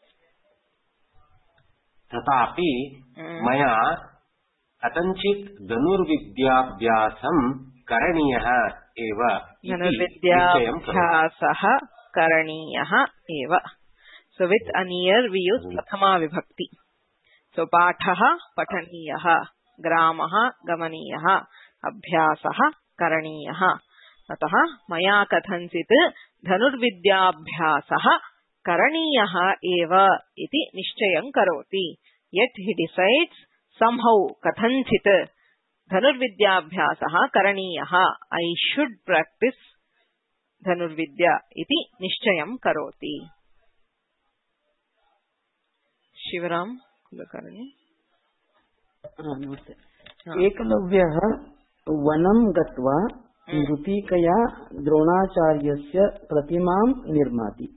तथापि मया कथञ्चित् धनुर्विद्याभ्यासं करणीयः एव इति निश्चयं करोति. करणीयः एव. So with aniyar we use prathama vibhakti. So पाठः पठनीयः, ग्रामः गमनीयः, अभ्यासः करणीयः. अतः मया कथञ्चित् धनुर्विद्याभ्यासः करणीयः एव इति निश्चयं करोति. Yet he decides somehow कथञ्चित् धनुर्विद्याभ्यासः करणीयः. I should practice धनुर्विद्या इति निश्चयं करोति. शिवराम कुलकर्णी. एकलव्यः वनं गत्वा मृत्तिकया द्रोणाचार्यस्य प्रतिमां निर्माति.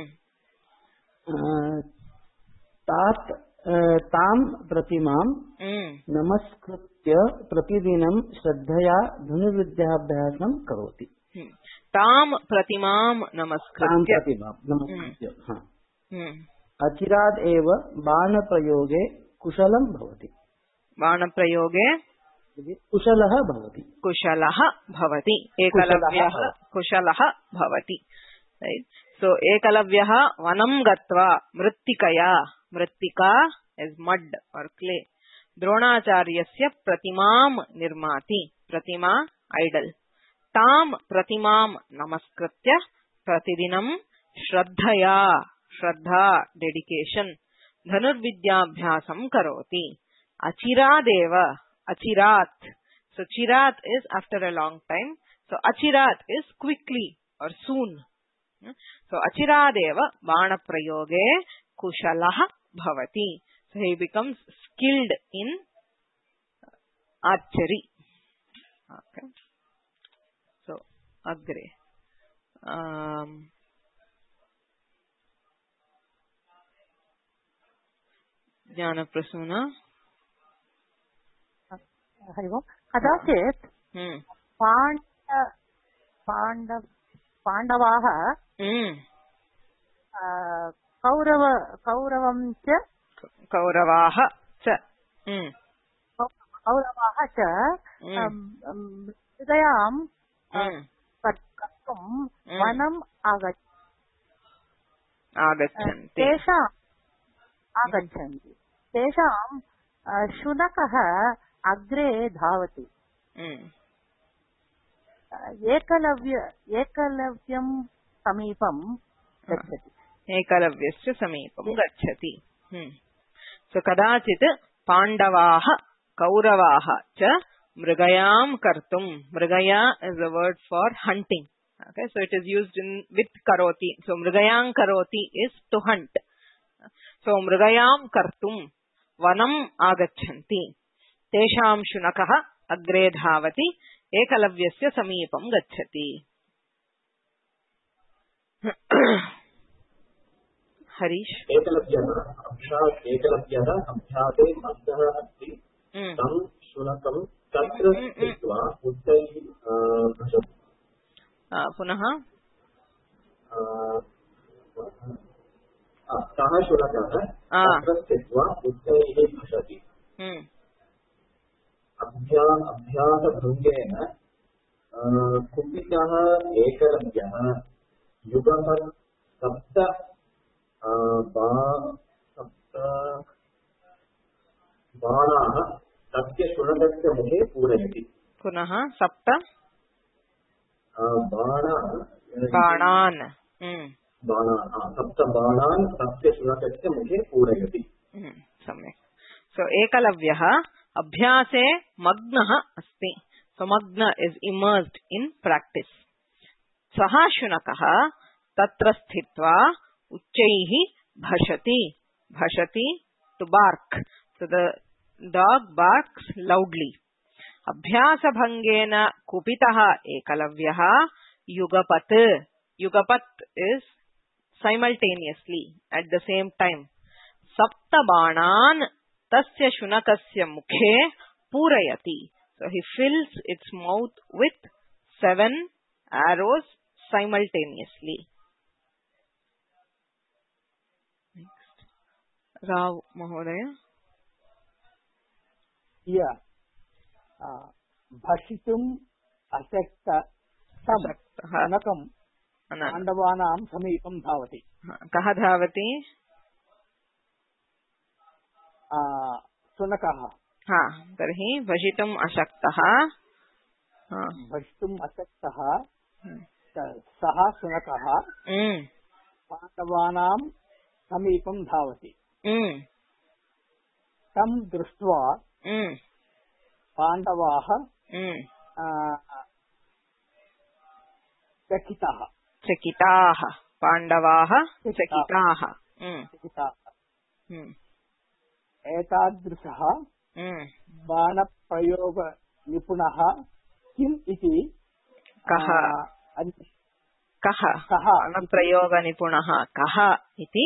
तात् तां प्रतिमां नमस्कृत्य प्रतिदिनं श्रद्धया धनुर्विद्याभ्यासं करोति. तां प्रतिमां नमस्कृत्य नमस्कृत्य अचिराद् एव बाणप्रयोगे कुशलं भवति. बाणप्रयोगे कुशलः भवति. कुशलः भवति. एकलव्यः कुशलः भवति. सो एकलव्यः वनं गत्वा मृत्तिकया, मृत्तिका इज मड और क्ले, द्रोणाचार्यस्य प्रतिमां निर्माति. प्रतिमा आइडल. तां प्रतिमां नमस्कृत्य प्रतिदिनं श्रद्धया, श्रद्धा डेडिकेशन, धनुर्विद्याभ्यासं करोति. अचिरादेव, अचिरात्. So chirat is after a long time. So achirat is quickly or soon. So Achiradeva Bana Prayoge Kushalaha Bhavati. So he becomes skilled in archery. Okay. So Agre. Um, Jnana Prasuna. Hari ओम् कदाचित् पाण्ड पाण्डव पाण्डवाः कौरव कौरवं च कौरवाः च कौरवाः च हृदयां कर्तुं वनम् आगच्छन्ति तेषाम् आगच्छन्ति तेषां शुनकः अग्रे धावति एकलव्य एकलव्यं समीपं गच्छति एकलव्यस्य समीपं गच्छति. सो कदाचित् पाण्डवाः कौरवाः च मृगयां कर्तुं मृगया is a word for hunting. Okay, so it is used in with karoti. So mrigayan karoti is to hunt. So mrigayam kartum vanam agachanti. Tesham shunakaha agre dhavati ekalavyasya samipam gacchati. Harish. Ekalavyah abhyas ekalavyah abhyase magdah asti tam shunakam tatra sthitva uttaihi bhajati. पुनः सः शुनकः तत्र स्थित्वा उच्चैः भषति. अभ्यासभृङ्गेन कुपितः एकलव्यः युगपत् सप्त सप्त बाणाः तस्य शुनकस्य मुखे पूरयति. पुनः सप्त बाणान् बाणान् बाणान् सप्त बाणान् तस्य शुनकस्य मुखे पूरयति. सम्यक्. सो एकलव्यः अभ्यासे मग्नः अस्ति. सो मग्न इस् इमर्स्ड् इन् प्राक्टिस्. सः शुनकः तत्र स्थित्वा उच्चैः भषति. भषति to bark. So the dog barks loudly. अभ्यासभंगेन कुपितः एकलव्यः युगपत्. युगपत् is simultaneously at the same time. सप्त बाणान् तस्य शुनकस्य मुखे पूरयति. So he fills its mouth with seven arrows simultaneously. Next. Rao Mahodaya. Yeah. भषितुम् अशक्त शुनकं पाण्डवानां समीपं धावति. कः धावति? शुनकः. हा, तर्हि भषितुम् अशक्तः भषितुम् अशक्तः सः शुनकः पाण्डवानां समीपं धावति. तं दृष्ट्वा पाण्डवाः चकिताः. चकिताः पाण्डवाः चकिताः. एतादृशः बाणप्रयोगनिपुणः किम् इति कः कः बाणप्रयोगनिपुणः कः इति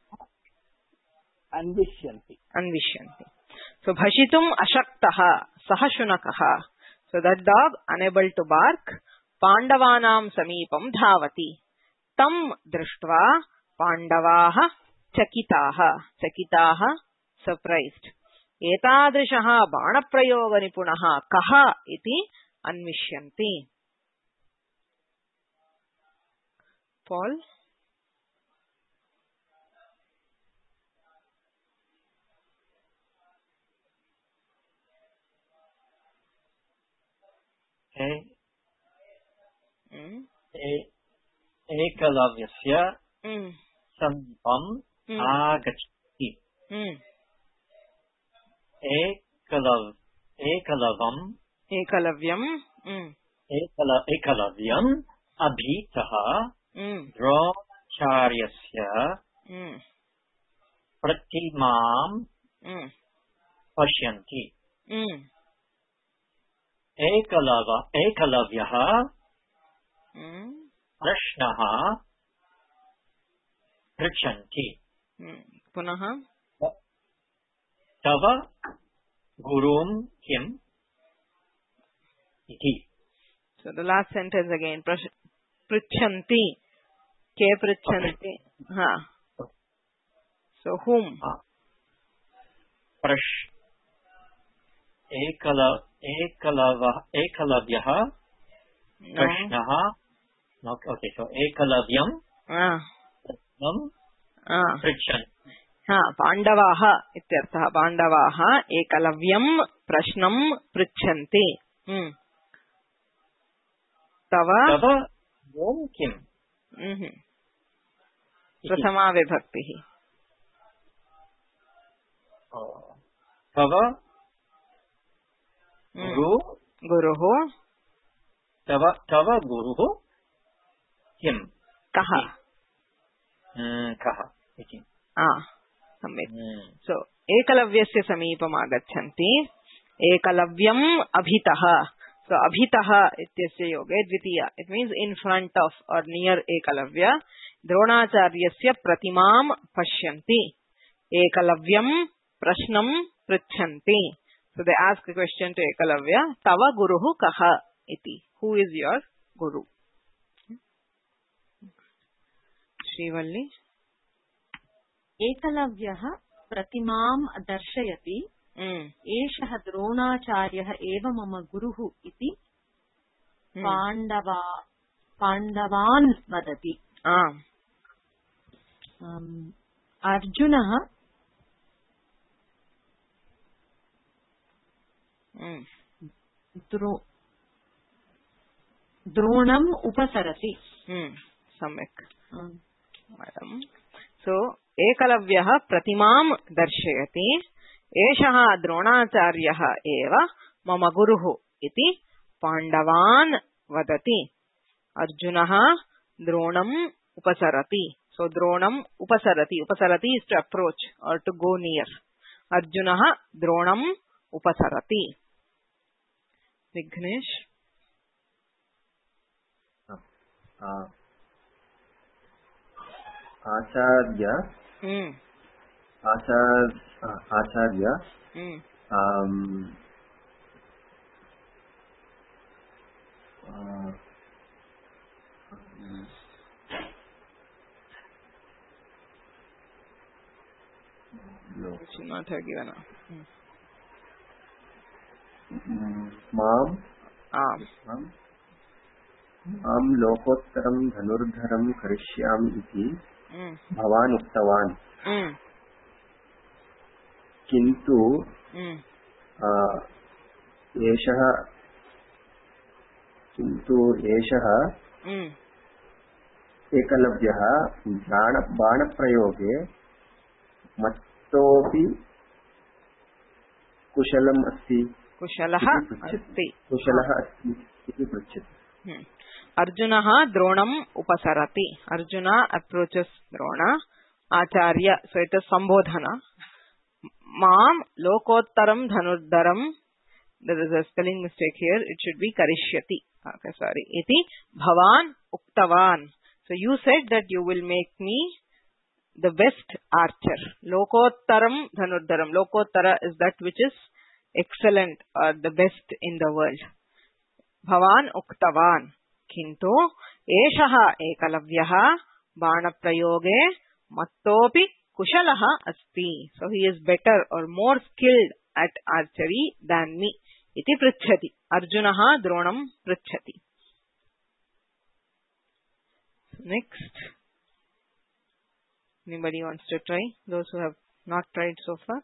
अन्विष्यन्ति अन्विष्यन्ति. So bhashitum ashaktaha sah shunakaha. So that dog, unable to bark, Pandavanam samipam dhavati. Tam drishtva Pandavaha chakitaha. Chakitaha, surprised. Etadrishaha banaprayoga nipunaha kaha iti anvishyanti. Paul? एकलव्यस्य समीपम् आगच्छति. एकलव एकलवम् एकलव्यम् एकल एकलव्यम् अभीतः द्रोणाचार्यस्य प्रतिमां पश्यन्ति। एकलव एकलव्यः प्रश्नः पृच्छन्ति। पुनः तव गुरुं किम् इति। So the last sentence again. Pritchanti. Ke pritchanti. Ha. So whom? Prash. Ekala ekalava ekalavyah. Prashnah. Okay, so ekalavyam. Ah. Nam. Ah. Prichan. Ha. Pandavaha ityartha. Pandavaha ekalavyam prashnam pritchanti. Hmm. तव तव गुरुं किम्? प्रथमा विभक्तिः। तव गुरु गुरुः तव तव गुरुः किम्? कः? कः इति। सम्यक्। सो एकलव्यस्य समीपम् आगच्छन्ति। एकलव्यम् अभितः। So abhitaha ityasya yoge dvitiya. It means in front of or near Ekalavya. Dronacharyasya pratimam pashyanti. Ekalavyam prashnam pritchanti. So they ask a question to Ekalavya. Tava guruhu kaha iti. Who is your guru? Srivalli. Ekalavyah pratimam darshayati. एषः द्रोणाचार्यः एव मम गुरुः इति पाण्डवा पाण्डवान् वदति। अर्जुनः द्रोणम् उपसरति। सम्यक् मैडम्। सो एकलव्यः प्रतिमां दर्शयति। एषः द्रोणाचार्यः एव मम गुरुः इति पाण्डवान् वदति। अर्जुनः द्रोणम् उपसरति। सो द्रोणम् उपसरति। उपसरति is to approach or to go near. अर्जुनः द्रोणम् उपसरति। विघ्नेश। आचार्य आचार्य आचार्य माम् मां लोकोत्तरं धनुर्धरं करिष्यामि इति भवान् उक्तवान्। किन्तु एषः किन्तु एषः एकलव्यः बाणप्रयोगे मत्तोऽपि कुशलम् अस्ति कुशलः अस्ति कुशलः अस्ति इति पृच्छति। अर्जुनः द्रोणम् उपसरति। अर्जुन अप्रोचेस् द्रोण। आचार्य सो इट् इस् सम्बोधना। माम लोकोत्तरम धनुर्धरम. There is a spelling mistake here. It should be karishyati. Okay, sorry. Iti bhavan uktavan. So you said that you will make me the best archer. Lokottaram dhanurdharam. Lokottara is that which is excellent or the best in the world. Bhavan uktavan. Kintu eshaha ekalavyah bana prayoge mattopi kushalaha asti. So he is better or more skilled at archery than me. Iti pritchati. Arjunaha dronam pritchati. Next. Anybody wants to try? Those who have not tried so far.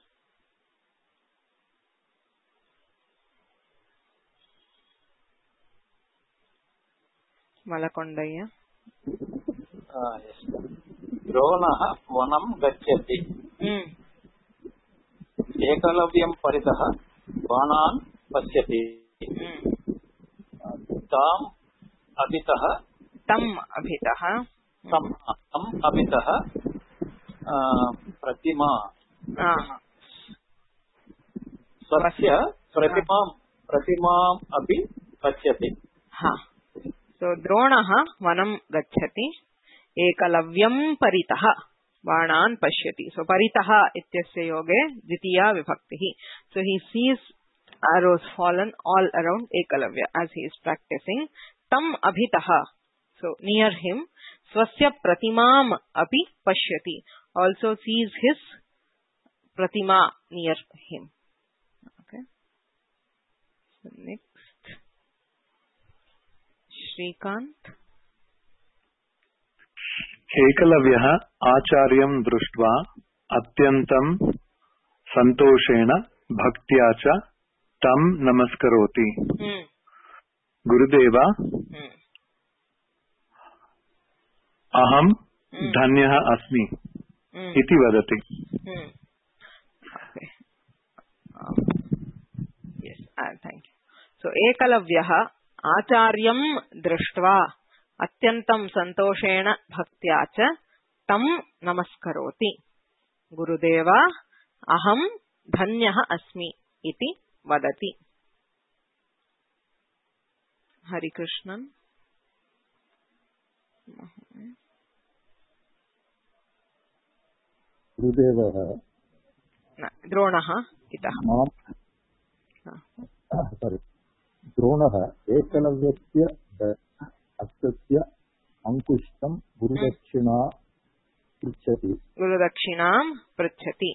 Malakondaya. Ah, yes. Dronaha vanam gacchati. Hmm. Ekalavyam paritaha vanan pasyati. Hmm. Tam abhitaha. Tam abhitaha. Tam tam abitah pratima. Swasya pratimam pratimam api pachyati. Ha. So Dronaha vanam gacchati. Ekalavyam paritaha Vanan pashyati. So paritaha ityasya yoge dvitiya vibhaktihi. So he sees arrows fallen all around Ekalavya as he is practicing. Tam abhitaha. So near him. Swasya pratimam api pashyati. Also sees his pratima near him. Okay. So next. Shrikant. एकलव्यः आचार्यं दृष्ट्वा अत्यन्तं सन्तोषेण भक्त्या च तं नमस्करोति. गुरुदेव, अहं धन्यः अस्मि इति वदति. Yes, thank you. So एकलव्यः आचार्यं दृष्ट्वा अत्यंतं संतोषेण भक्त्या च तं नमस्करोति. गुरुदेव, अहं धन्यः अस्मि इति वदति. हरि कृष्णन्. गुरुदेवः द्रोणः इतः सारी द्रोणः एकलव्यस्य अस्य अंकुष्टं गुरुदक्षिणा पृच्छति. गुरुदक्षिणां पृच्छति.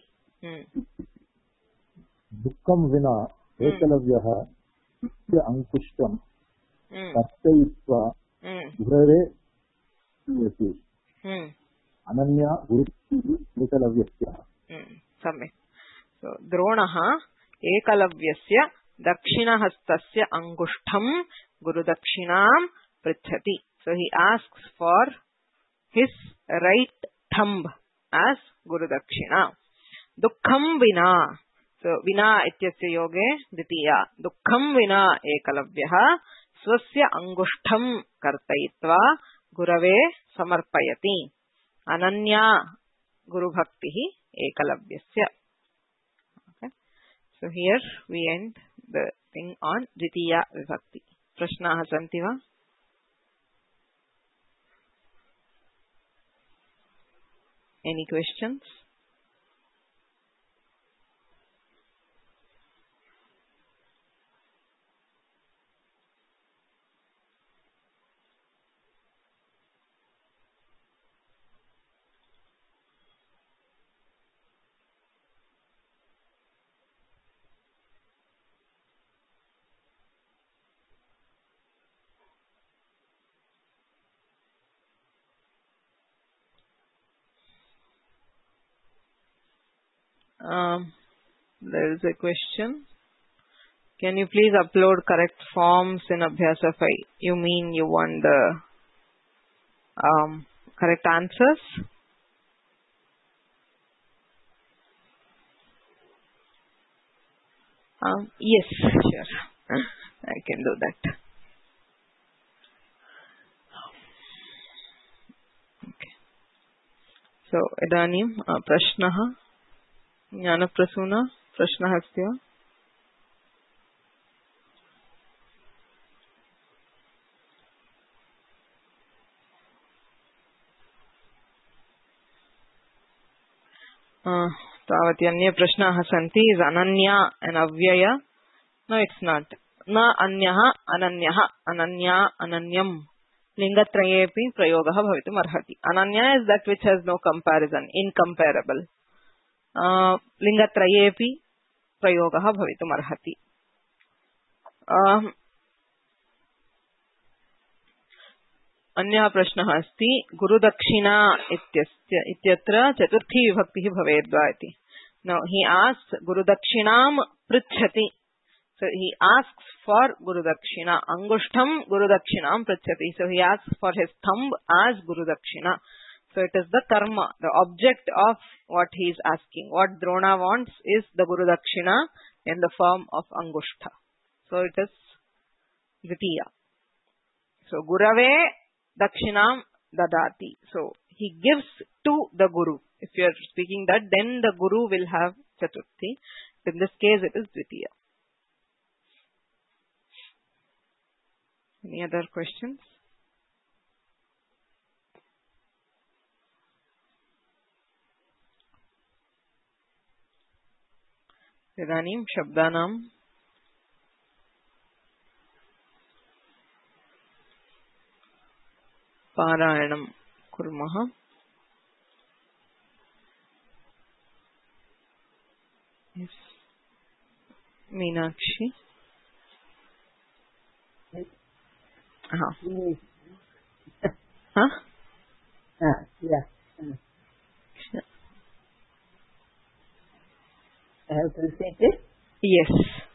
दुःखं विना एकलव्यः अंकुष्टं कर्तयित्वा गुरवे दीयते. अनन्या गुरु एकलव्यस्य. सम्यक्. सो द्रोणः एकलव्यस्य दक्षिणहस्तस्य अंगुष्ठं गुरुदक्षिणां पृच्छति. So he asks for his right thumb as Guru Dakshina. Dukkham vina. So vina ityasya yoge dvitiya. Dukkham vina ekalavyah swasya angushtham kartayitva gurave samarpayati. Ananya Guru Bhaktihi ekalavyasya. Okay. So here we end the thing on dvitiya vibhakti. Prashnaah santi va? Any questions? Um, there is a question. Can you please upload correct forms in Abhyasa five? You mean you want the um, correct answers? Um, yes, sure. I can do that. Okay. So, idanim uh, prashnaha. ज्ञानप्रसूना प्रश्नः अस्ति वा? तावत् अन्ये प्रश्नाः सन्ति. Is अनन्या and अव्यय? No, it's not. न अन्यः अनन्यः अनन्या अनन्यम् लिङ्गत्रयेऽपि प्रयोगः भवितुम् अर्हति. अनन्या is that which has no comparison, incomparable. लिङ्गत्रयेऽपि प्रयोगः भवितुम् अर्हति. अन्यः प्रश्नः अस्ति गुरुदक्षिणा इत्यस्य इत्यत्र चतुर्थी विभक्तिः भवेद्वा इति. नो, ही आस्क्स् गुरुदक्षिणां पृच्छति. So he asks for Gurudakshina. Angushtam Gurudakshinaam pृच्छति. So he asks for his thumb as Gurudakshina. So it is the karma, the object of what he is asking. What Drona wants is the Gurudakshina in the form of Angushta. So it is Dvitiya. So Gurave Dakshinam dadati. So he gives to the guru. If you are speaking that, then the guru will have chaturthi. In this case, it is dvitiya. Any other questions? इदानीं शब्दानां पारायणं कुर्मः. मीनाक्षी. हाँ हाँ yeah. I have to say it? Yes.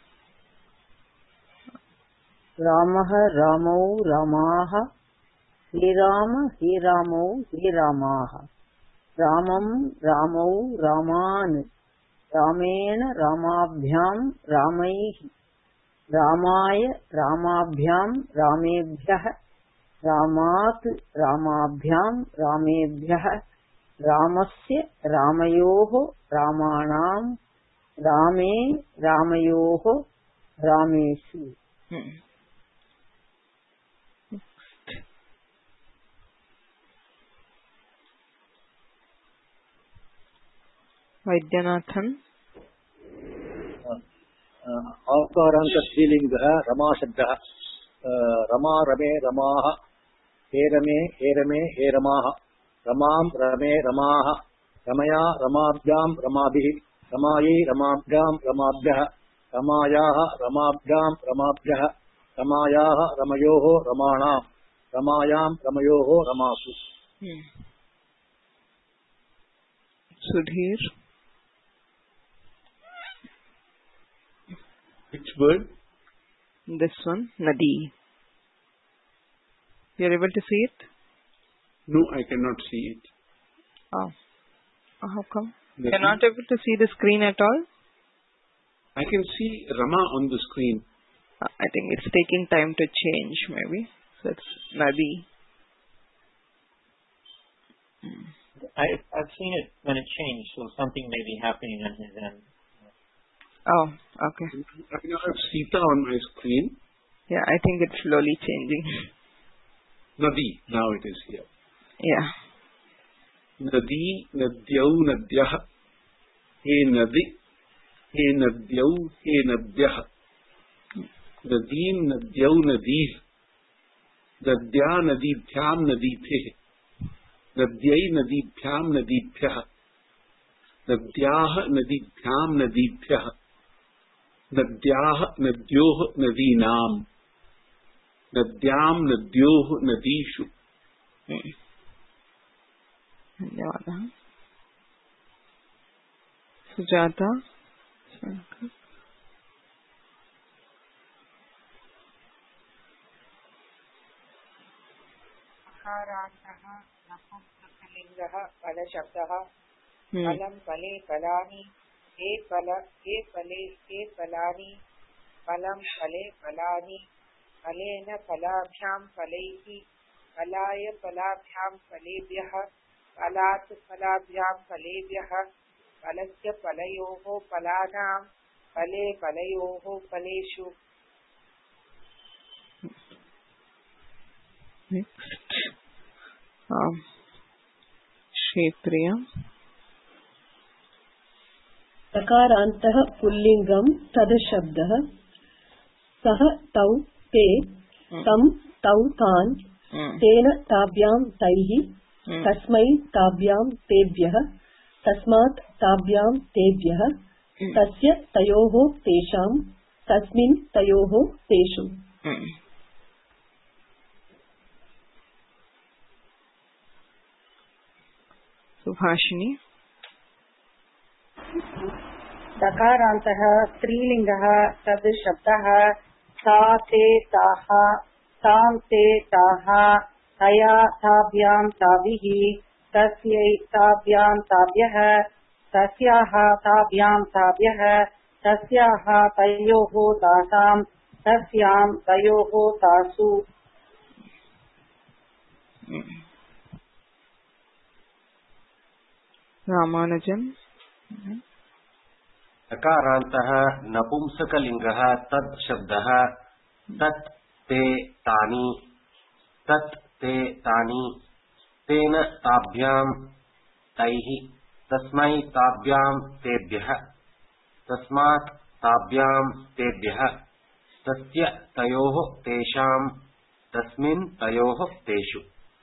Ramah Ramau Ramaha He Rama He Ramau He Ramaha Ramam Ramau Raman Ramena Ramabhyam Ramaihi Ramaya Ramabhyam Ramebhyah Ramat Ramabhyam Ramebhyah Ramasya Ramayoho Ramanam Rame Ramayoho Rameshu. Hmm. Vaidyanathan. आकारांत स्त्रीलिंगः Rama शब्दः रमा रमे रमाः हे रमे हे रमे हे रमाः रमां रमे रमाः रमया रमाभ्यां रमाभिः रमायै रमाभ्यां रमाभ्यः रमायाः रमाभ्यां रमाभ्यः रमायाः रमयोः रमाणां रमायां रमयोः रमासु. Hmm. Sudhir. Which word? This one, Nadi. You are able to see it? No, I cannot see it. Oh. How come? You are not able to see the screen at all? I can see Rama on the screen. Uh, I think it's taking time to change, maybe. So it's Nadi. Hmm. I, I've seen it when it changed, so something may be happening on his end. Oh, okay. I now have Sita on my screen. Yeah, I think it's slowly changing. Nadi, now it is here. Yeah. Nadi, Nadyau, Nadyah. He Nadi, He Nadyau, He Nadyah. Nadim, Nadyau, Nadih. Nadya, Nadibhyam, Nadibhyeh. Nadyai, Nadibhyam, Nadibhyah. Nadyah, Nadibhyam, Nadibhyah. Nadyah, Nadyoh, Nadinam. Nadyam, Nadyoh, Nadishu. धन्यवादः. सुजाता. आकारान्तः नपुंसकलिङ्गः फलशब्दः फलं फले फलानि हे फल हे फले हे फलानि फलं फले फलानि फलेन फलाभ्यां फलैः फलाय फलाभ्यां फलेभ्यः फलात् फलाभ्यां फलेभ्यः फलस्य फलयोः फलानां फले फलयोः फलेषु. Next. Um, Kshetriya. तकारान्तः पुल्लिङ्गं तदशब्दः सः तौ ते तं तौ तान् तेन ताभ्यां तैः तस्मै ताभ्यां तेभ्यः तस्मात् ताभ्यां तेभ्यः तस्य तयोः तेषां तस्मिन् तयोः तेषु. सुभाषिनी. दकारान्तः स्त्रीलिङ्गः तद् शब्दः सा ते ताः तां ते ताः तया ताभ्यां ताभिः तस्यै ताभ्यां ताभ्यः तस्याः ताभ्यां ताभ्यः तस्याः तयोः तासां तस्यां तयोः तासु. रामानुजन तकारान्तः नपुंसकलिङ्गः तत् शब्दः तत् ते तानि तत् ते तानि तेन ताभ्यां तैः तस्मै ताभ्यां तेभ्यः तस्मात् ताभ्यां तेभ्यः तस्य तयोः तेषां तस्मिन् तयोः तेषु।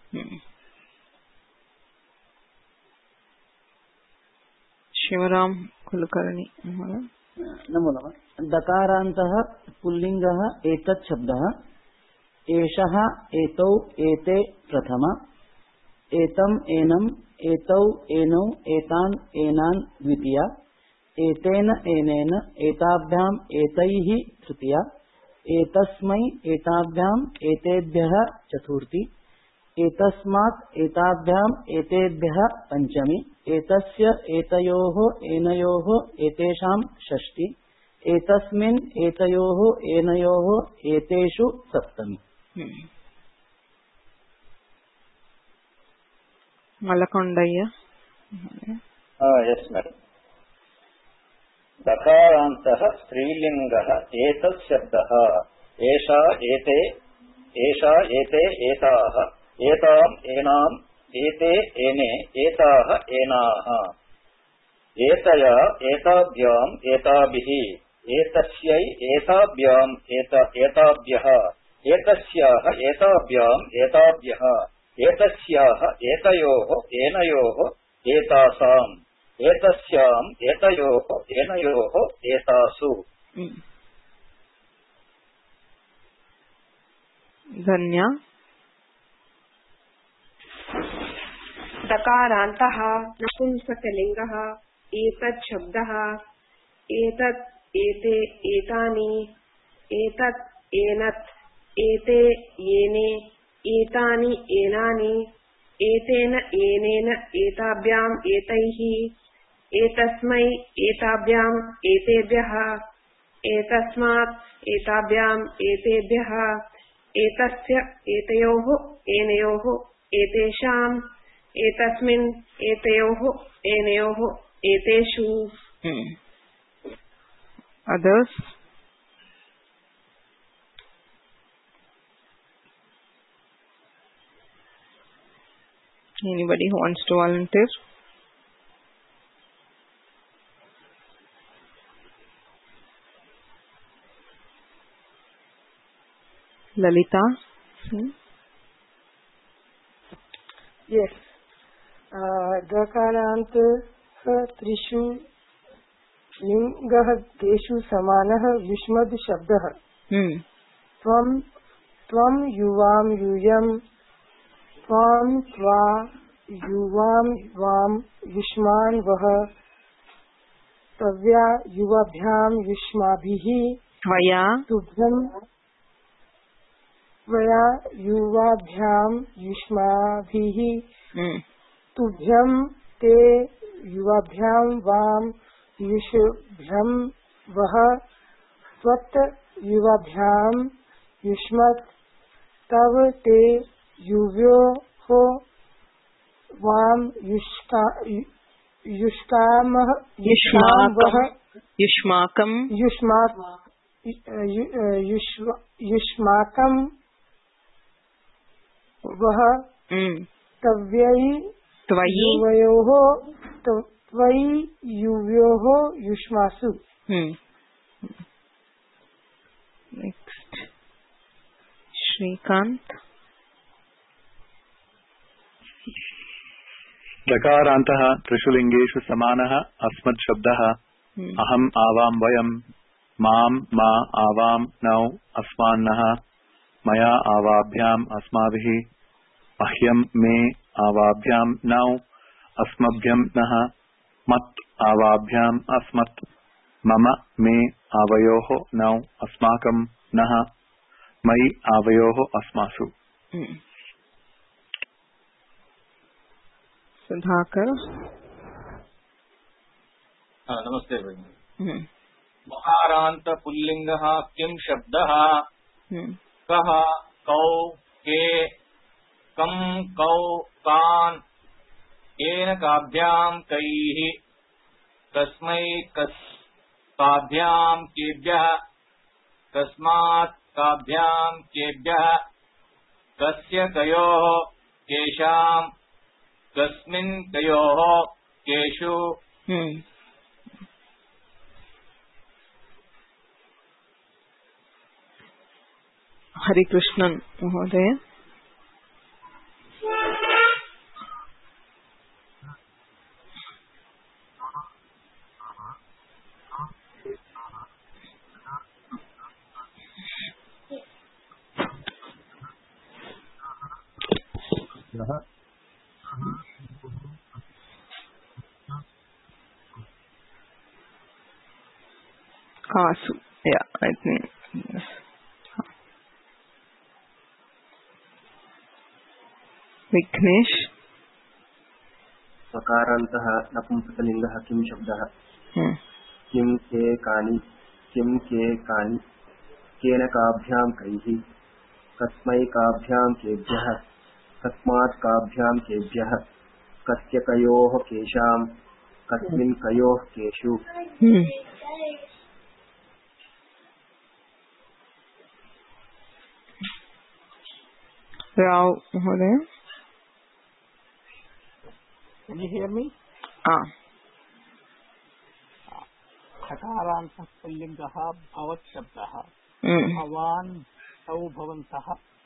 शिवराम कुलकर्णी नमो नमः। दकारान्तः पुल्लिङ्गः एतत् शब्दः एषः एतौ एते प्रथम एतम् एनम् एतौ एनौ एतान् एनान् द्वितीया एतेन एनेन एताभ्याम् एतैः तृतीया एतस्मै एताभ्याम् एतेभ्यः चतुर्थी एतस्मात् एताभ्याम् एतेभ्यः पञ्चमी एतस्य एतयोः एनयोः एतेषां षष्ठी एतस्मिन् एतयोः एनयोः एतेषु सप्तमी। मलकोण्डय्य यस् मैडम। दकारान्तः स्त्रीलिङ्गः एतत् शब्दः एषा एते एषा एते एताः एताम् एनाम् एते एने एताः एनाः एतया एताभ्याम् एताभिः एतस्यै एताभ्याम् एत एताभ्यः एतस्याः एताभ्याम् एताभ्यः एतस्याः एतयोः एनयोः एतासाम् एतस्याम् एतयोः एनयोः एतासु। धन्या दकारान्तः नपुंसकलिङ्गः एतत् शब्दः एतत् एते एतानि एतत् एनत् एते येने एतानि एनानि एतेन एनेन एताभ्याम् एतैः एतस्मै एताभ्याम् एतेभ्यः एतस्मात् एताभ्याम् एतेभ्यः एतस्य एतयोः एनयोः एतेषाम् एतस्मिन् एतयोः एनयोः एतेषु। Others? Anybody who wants to volunteer? Lalita? Hmm? Yes. दकारान्त त्रिषु लिङ्गः तेषु समानः युष्मद् शब्दः। त्वं त्वं युवां यूयं त्वां त्वा युवां वां युष्मान् वः तव्या युवाभ्यां युष्माभिः त्वया तुभ्यं त्वया युवाभ्यां युष्माभिः तुभ्यं ते युवाभ्यां वां युष्भ्यं वः त्वत् युवाभ्यां युष्मत् तव ते युव्योः वां युष्का युष्कामः युष्मावः युष्माकं युष्माक युष्माकं वः तव्यै युवयोः त्वयि युव्योः युष्मासु। नेक्स्ट श्रीकांत। दकारान्तः त्रिषु लिङ्गेषु समानः अस्मत् शब्दः अहम् आवां वयं मां मा आवां नौ अस्मान्नः मया आवाभ्याम् अस्माभिः मह्यं मे आवाभ्यां नौ अस्मभ्यं नः मत् आवाभ्याम् अस्मत् मम मे आवयोः नौ अस्माकं नः मयि आवयोः अस्मासु। सुधाकर। नमस्ते भगिनी। दकारान्त पुल्लिङ्गः किं शब्दः कः कौ के कं कौ कान् केन काभ्यां कैः कस्मै कस् काभ्यां केभ्यः कस्मात् काभ्यां केभ्यः कस्य कयोः केषां कस्मिन् कयोः केषु हरिकृष्णन् महोदय Kasu. Yeah, I think. Yes. Vignesh. स्वकारान्तः नपुंसकलिङ्गः किं शब्दः किं के कानि किं के कानि केन काभ्यां कैः कस्मै काभ्यां केभ्यः कस्मात् काभ्यां केभ्यः कस्य कयोः केषां कस्मिन् कयोः केषु Rao Mahoday. Can you hear me? Ah. Sakarantah pullingah bhavat shabdah. Bhavan tau bhavantah.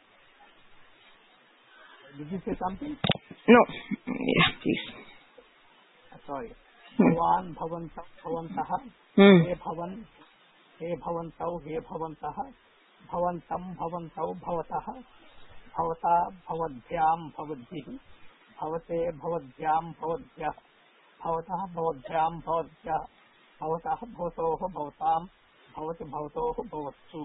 Did you say something? No. Yeah, please. Uh, sorry. Bhavan bhavantah bhavantah. He bhavan. He bhavantau he bhavantah. Bhavantam bhavantau bhavatah. भवता भवद्भ्याम भवद्भिः भवते भवद्भ्याम भवद्भ्यः भवतः भवद्भ्याम भवद्भ्यः भवतः भवतोः भवताम भवति भवतोः भवत्सु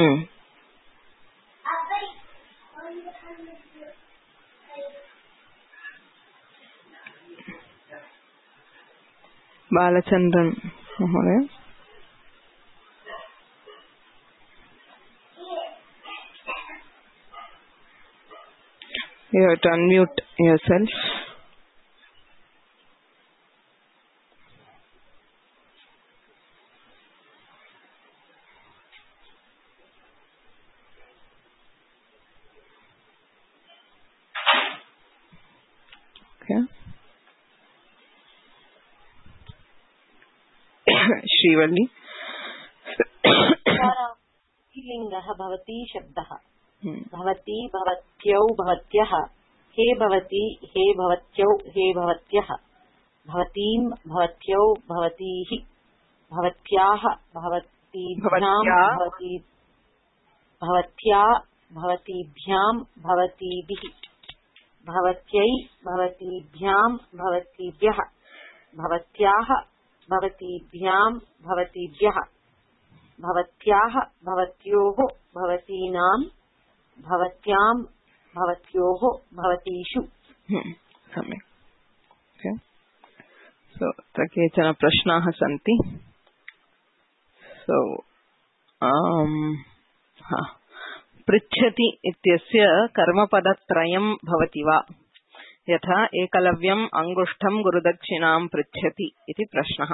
बालचंद्रन महोदय You have to unmute yourself. Okay. Shrivalli. लिङ्गः भवति शब्दः भवति भवत्यौ भवत्यः हे भवति हे भवत्यौ हे भवत्यः भवतीं भवत्यौ भवतीः भवत्याः भवतीभ्यां भवति भवत्या भवतीभ्यां भवतीभिः भवत्यै भवतीभ्यां भवतीभ्यः भवत्याः भवतीभ्यां भवतीभ्यः भवत्याः भवत्योः भवतीनां भवत्यां भवत्योः भवतीषु सम्यक् ओके सो तत्र केचन प्रश्नाः सन्ति सो पृच्छति इत्यस्य कर्मपदत्रयं भवति वा यथा एकलव्यम् अङ्गुष्ठं गुरुदक्षिणां पृच्छति इति प्रश्नः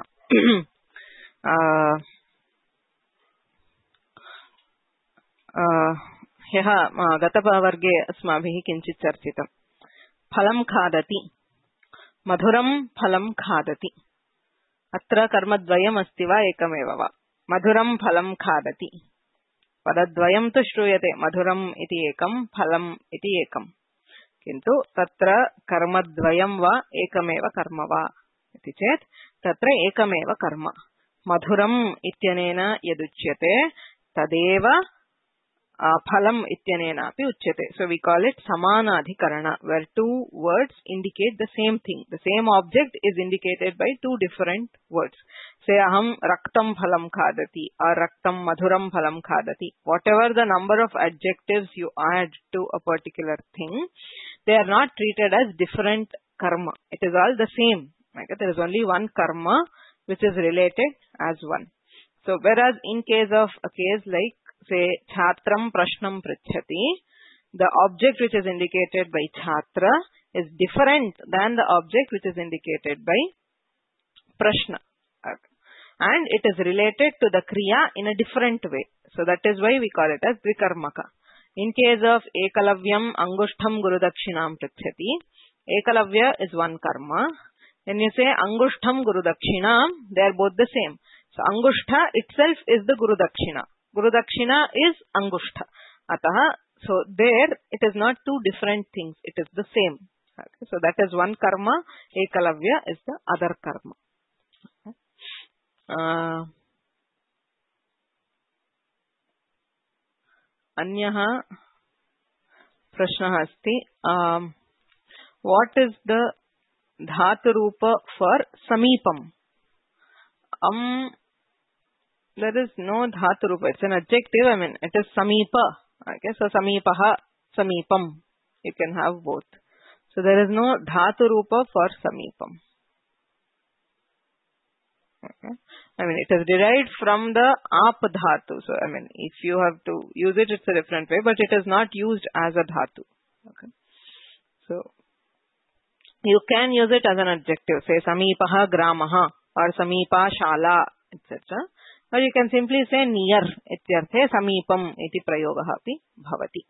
ह्यः गतवर्गे अस्माभिः किञ्चित् चर्चितम् फलं खादति मधुरं फलं खादति अत्र कर्मद्वयम् अस्ति वा एकमेव वा मधुरं फलं खादति पदद्वयं तु श्रूयते मधुरम् इति एकं फलम् इति एकं किन्तु तत्र कर्मद्वयं वा एकमेव कर्म वा इति चेत् तत्र एकमेव कर्म मधुरम् इत्यनेन यदुच्यते तदेव phalam ityanena api uchyate. So we call it samanadhikarana, where two words indicate the same thing. The same object is indicated by two different words. Say aham raktam phalam khadati or raktam madhuram phalam khadati. Whatever the number of adjectives you add to a particular thing, they are not treated as different karma. It is all the same. Okay? There is only one karma which is related as one. So whereas in case of a case like say chhatram prashnam prithyati, the object which is indicated by chhatra is different than the object which is indicated by prashna. Okay. And it is related to the kriya in a different way. So that is why we call it as dvikarmaka. In case of ekalavyam angushtham guru dakshinam prithyati, ekalavya is one karma. When you say angushtham guru dakshinam, they are both the same. So angushtha itself is the guru dakshina. Guru dakshina is angushta. Ataha, so there it is not two different things. It is the same. Okay. So that is one karma. Ekalavya is the other karma. Okay. Uh, Anyaha prashna asti. Um, what is the dhatu rupa for samipam? Um, there is no dhatu rupa. It's an adjective. I mean, it is samipa. Okay, so samipaha, samipam. You can have both. So there is no dhatu rupa for samipam. Okay. I mean, it is derived from the ap dhatu. So, I mean, if you have to use it, it's a different way, but it is not used as a dhatu. Okay. So, you can use it as an adjective. Say, samipaha gramaha or samipa shala, et cetera. Or you can simply say near. Ityarthe samipam iti prayogaha api bhavati.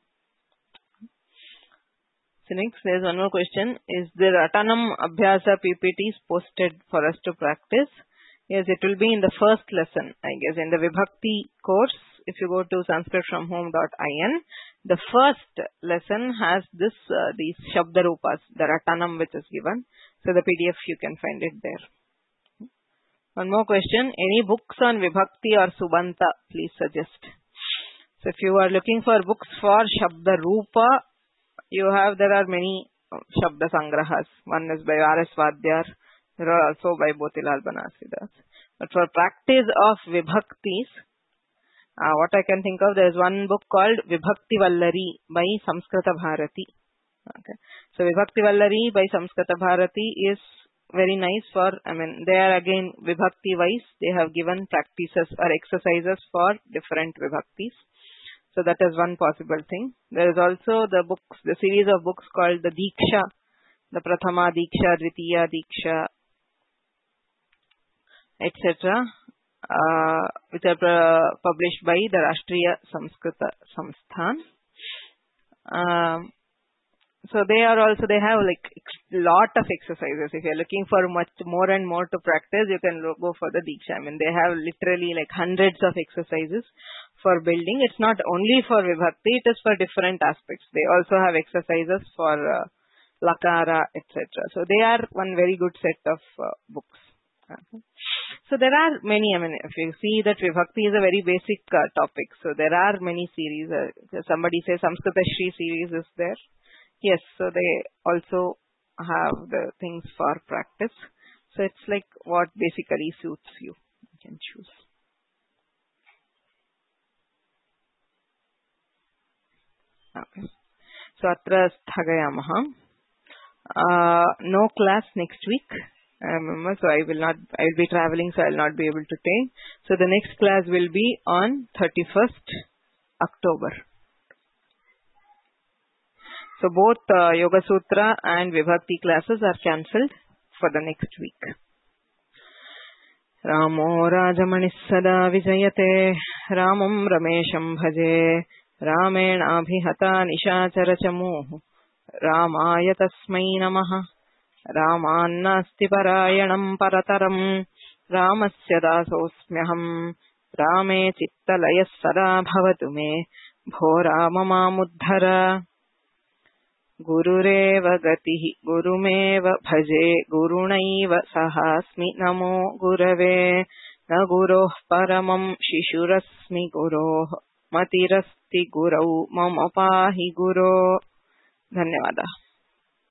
So next, there is one more question. Is the Ratanam Abhyasa P P Ts posted for us to practice? Yes, it will be in the first lesson, I guess, in the Vibhakti course. If you go to sanskrit from home dot in, the first lesson has this, uh, these Shabda Rupas, the Ratanam which is given. So the P D F you can find it there. One more question. Any books on Vibhakti or Subanta, please suggest. So if you are looking for books for Shabda Rupa, you have, there are many Shabda Sangrahas. One is by R S Vadyar. There are also by Botilal Banarsidas. But for practice of Vibhaktis, uh, what I can think of, there is one book called Vibhakti Vallari by Samskrita Bharati. Okay. So Vibhakti Vallari by Samskrita Bharati is very nice for, I mean, they are again Vibhakti wise. They have given practices or exercises for different Vibhaktis. So that is one possible thing. There is also the books, the series of books called the Diksha, the Prathama Diksha, Dvitiya Diksha, et cetera, uh, which are uh, published by the Rashtriya Samskrita Samsthan. Um, so they are also, they have like lot of exercises. If you are looking for much more and more to practice, you can go for the Diksha. I mean, they have literally like hundreds of exercises for building. It's not only for Vibhakti, it is for different aspects. They also have exercises for uh, Lakara, et cetera. So they are one very good set of uh, books. Okay. So there are many, I mean, if you see that Vibhakti is a very basic uh, topic. So there are many series. Uh, somebody says Samskrita Shri series is there. Yes, so they also have the things for practice. So it's like what basically suits you. You can choose. Okay. So atra sthagayamaha. Uh, no class next week. I remember, so I will not, I will be traveling, so I will not be able to take. So the next class will be on thirty-first October. So both uh, Yoga Sutra and Vibhakti classes are cancelled for the next week. Ramo Rajamanis Sada Vijayate Ramam Ramesham Bhaje Ramena Abhihata Nishachara Chamuh Ramaya Tasmai Namaha Ramannasti Parayanam Parataram Ramasya Dasosmyaham Rame Chittalayas Sada Bhavatu Me Bho Ramamamuddhara Gurureva Gatihi Gurumeva Bhaje Gurunaiva Sahasmi Namo Gurave Na Guroh Paramam Shishurasmi Guroh Matirasti Gurau Mama Pahi Guru. Dhanyavada.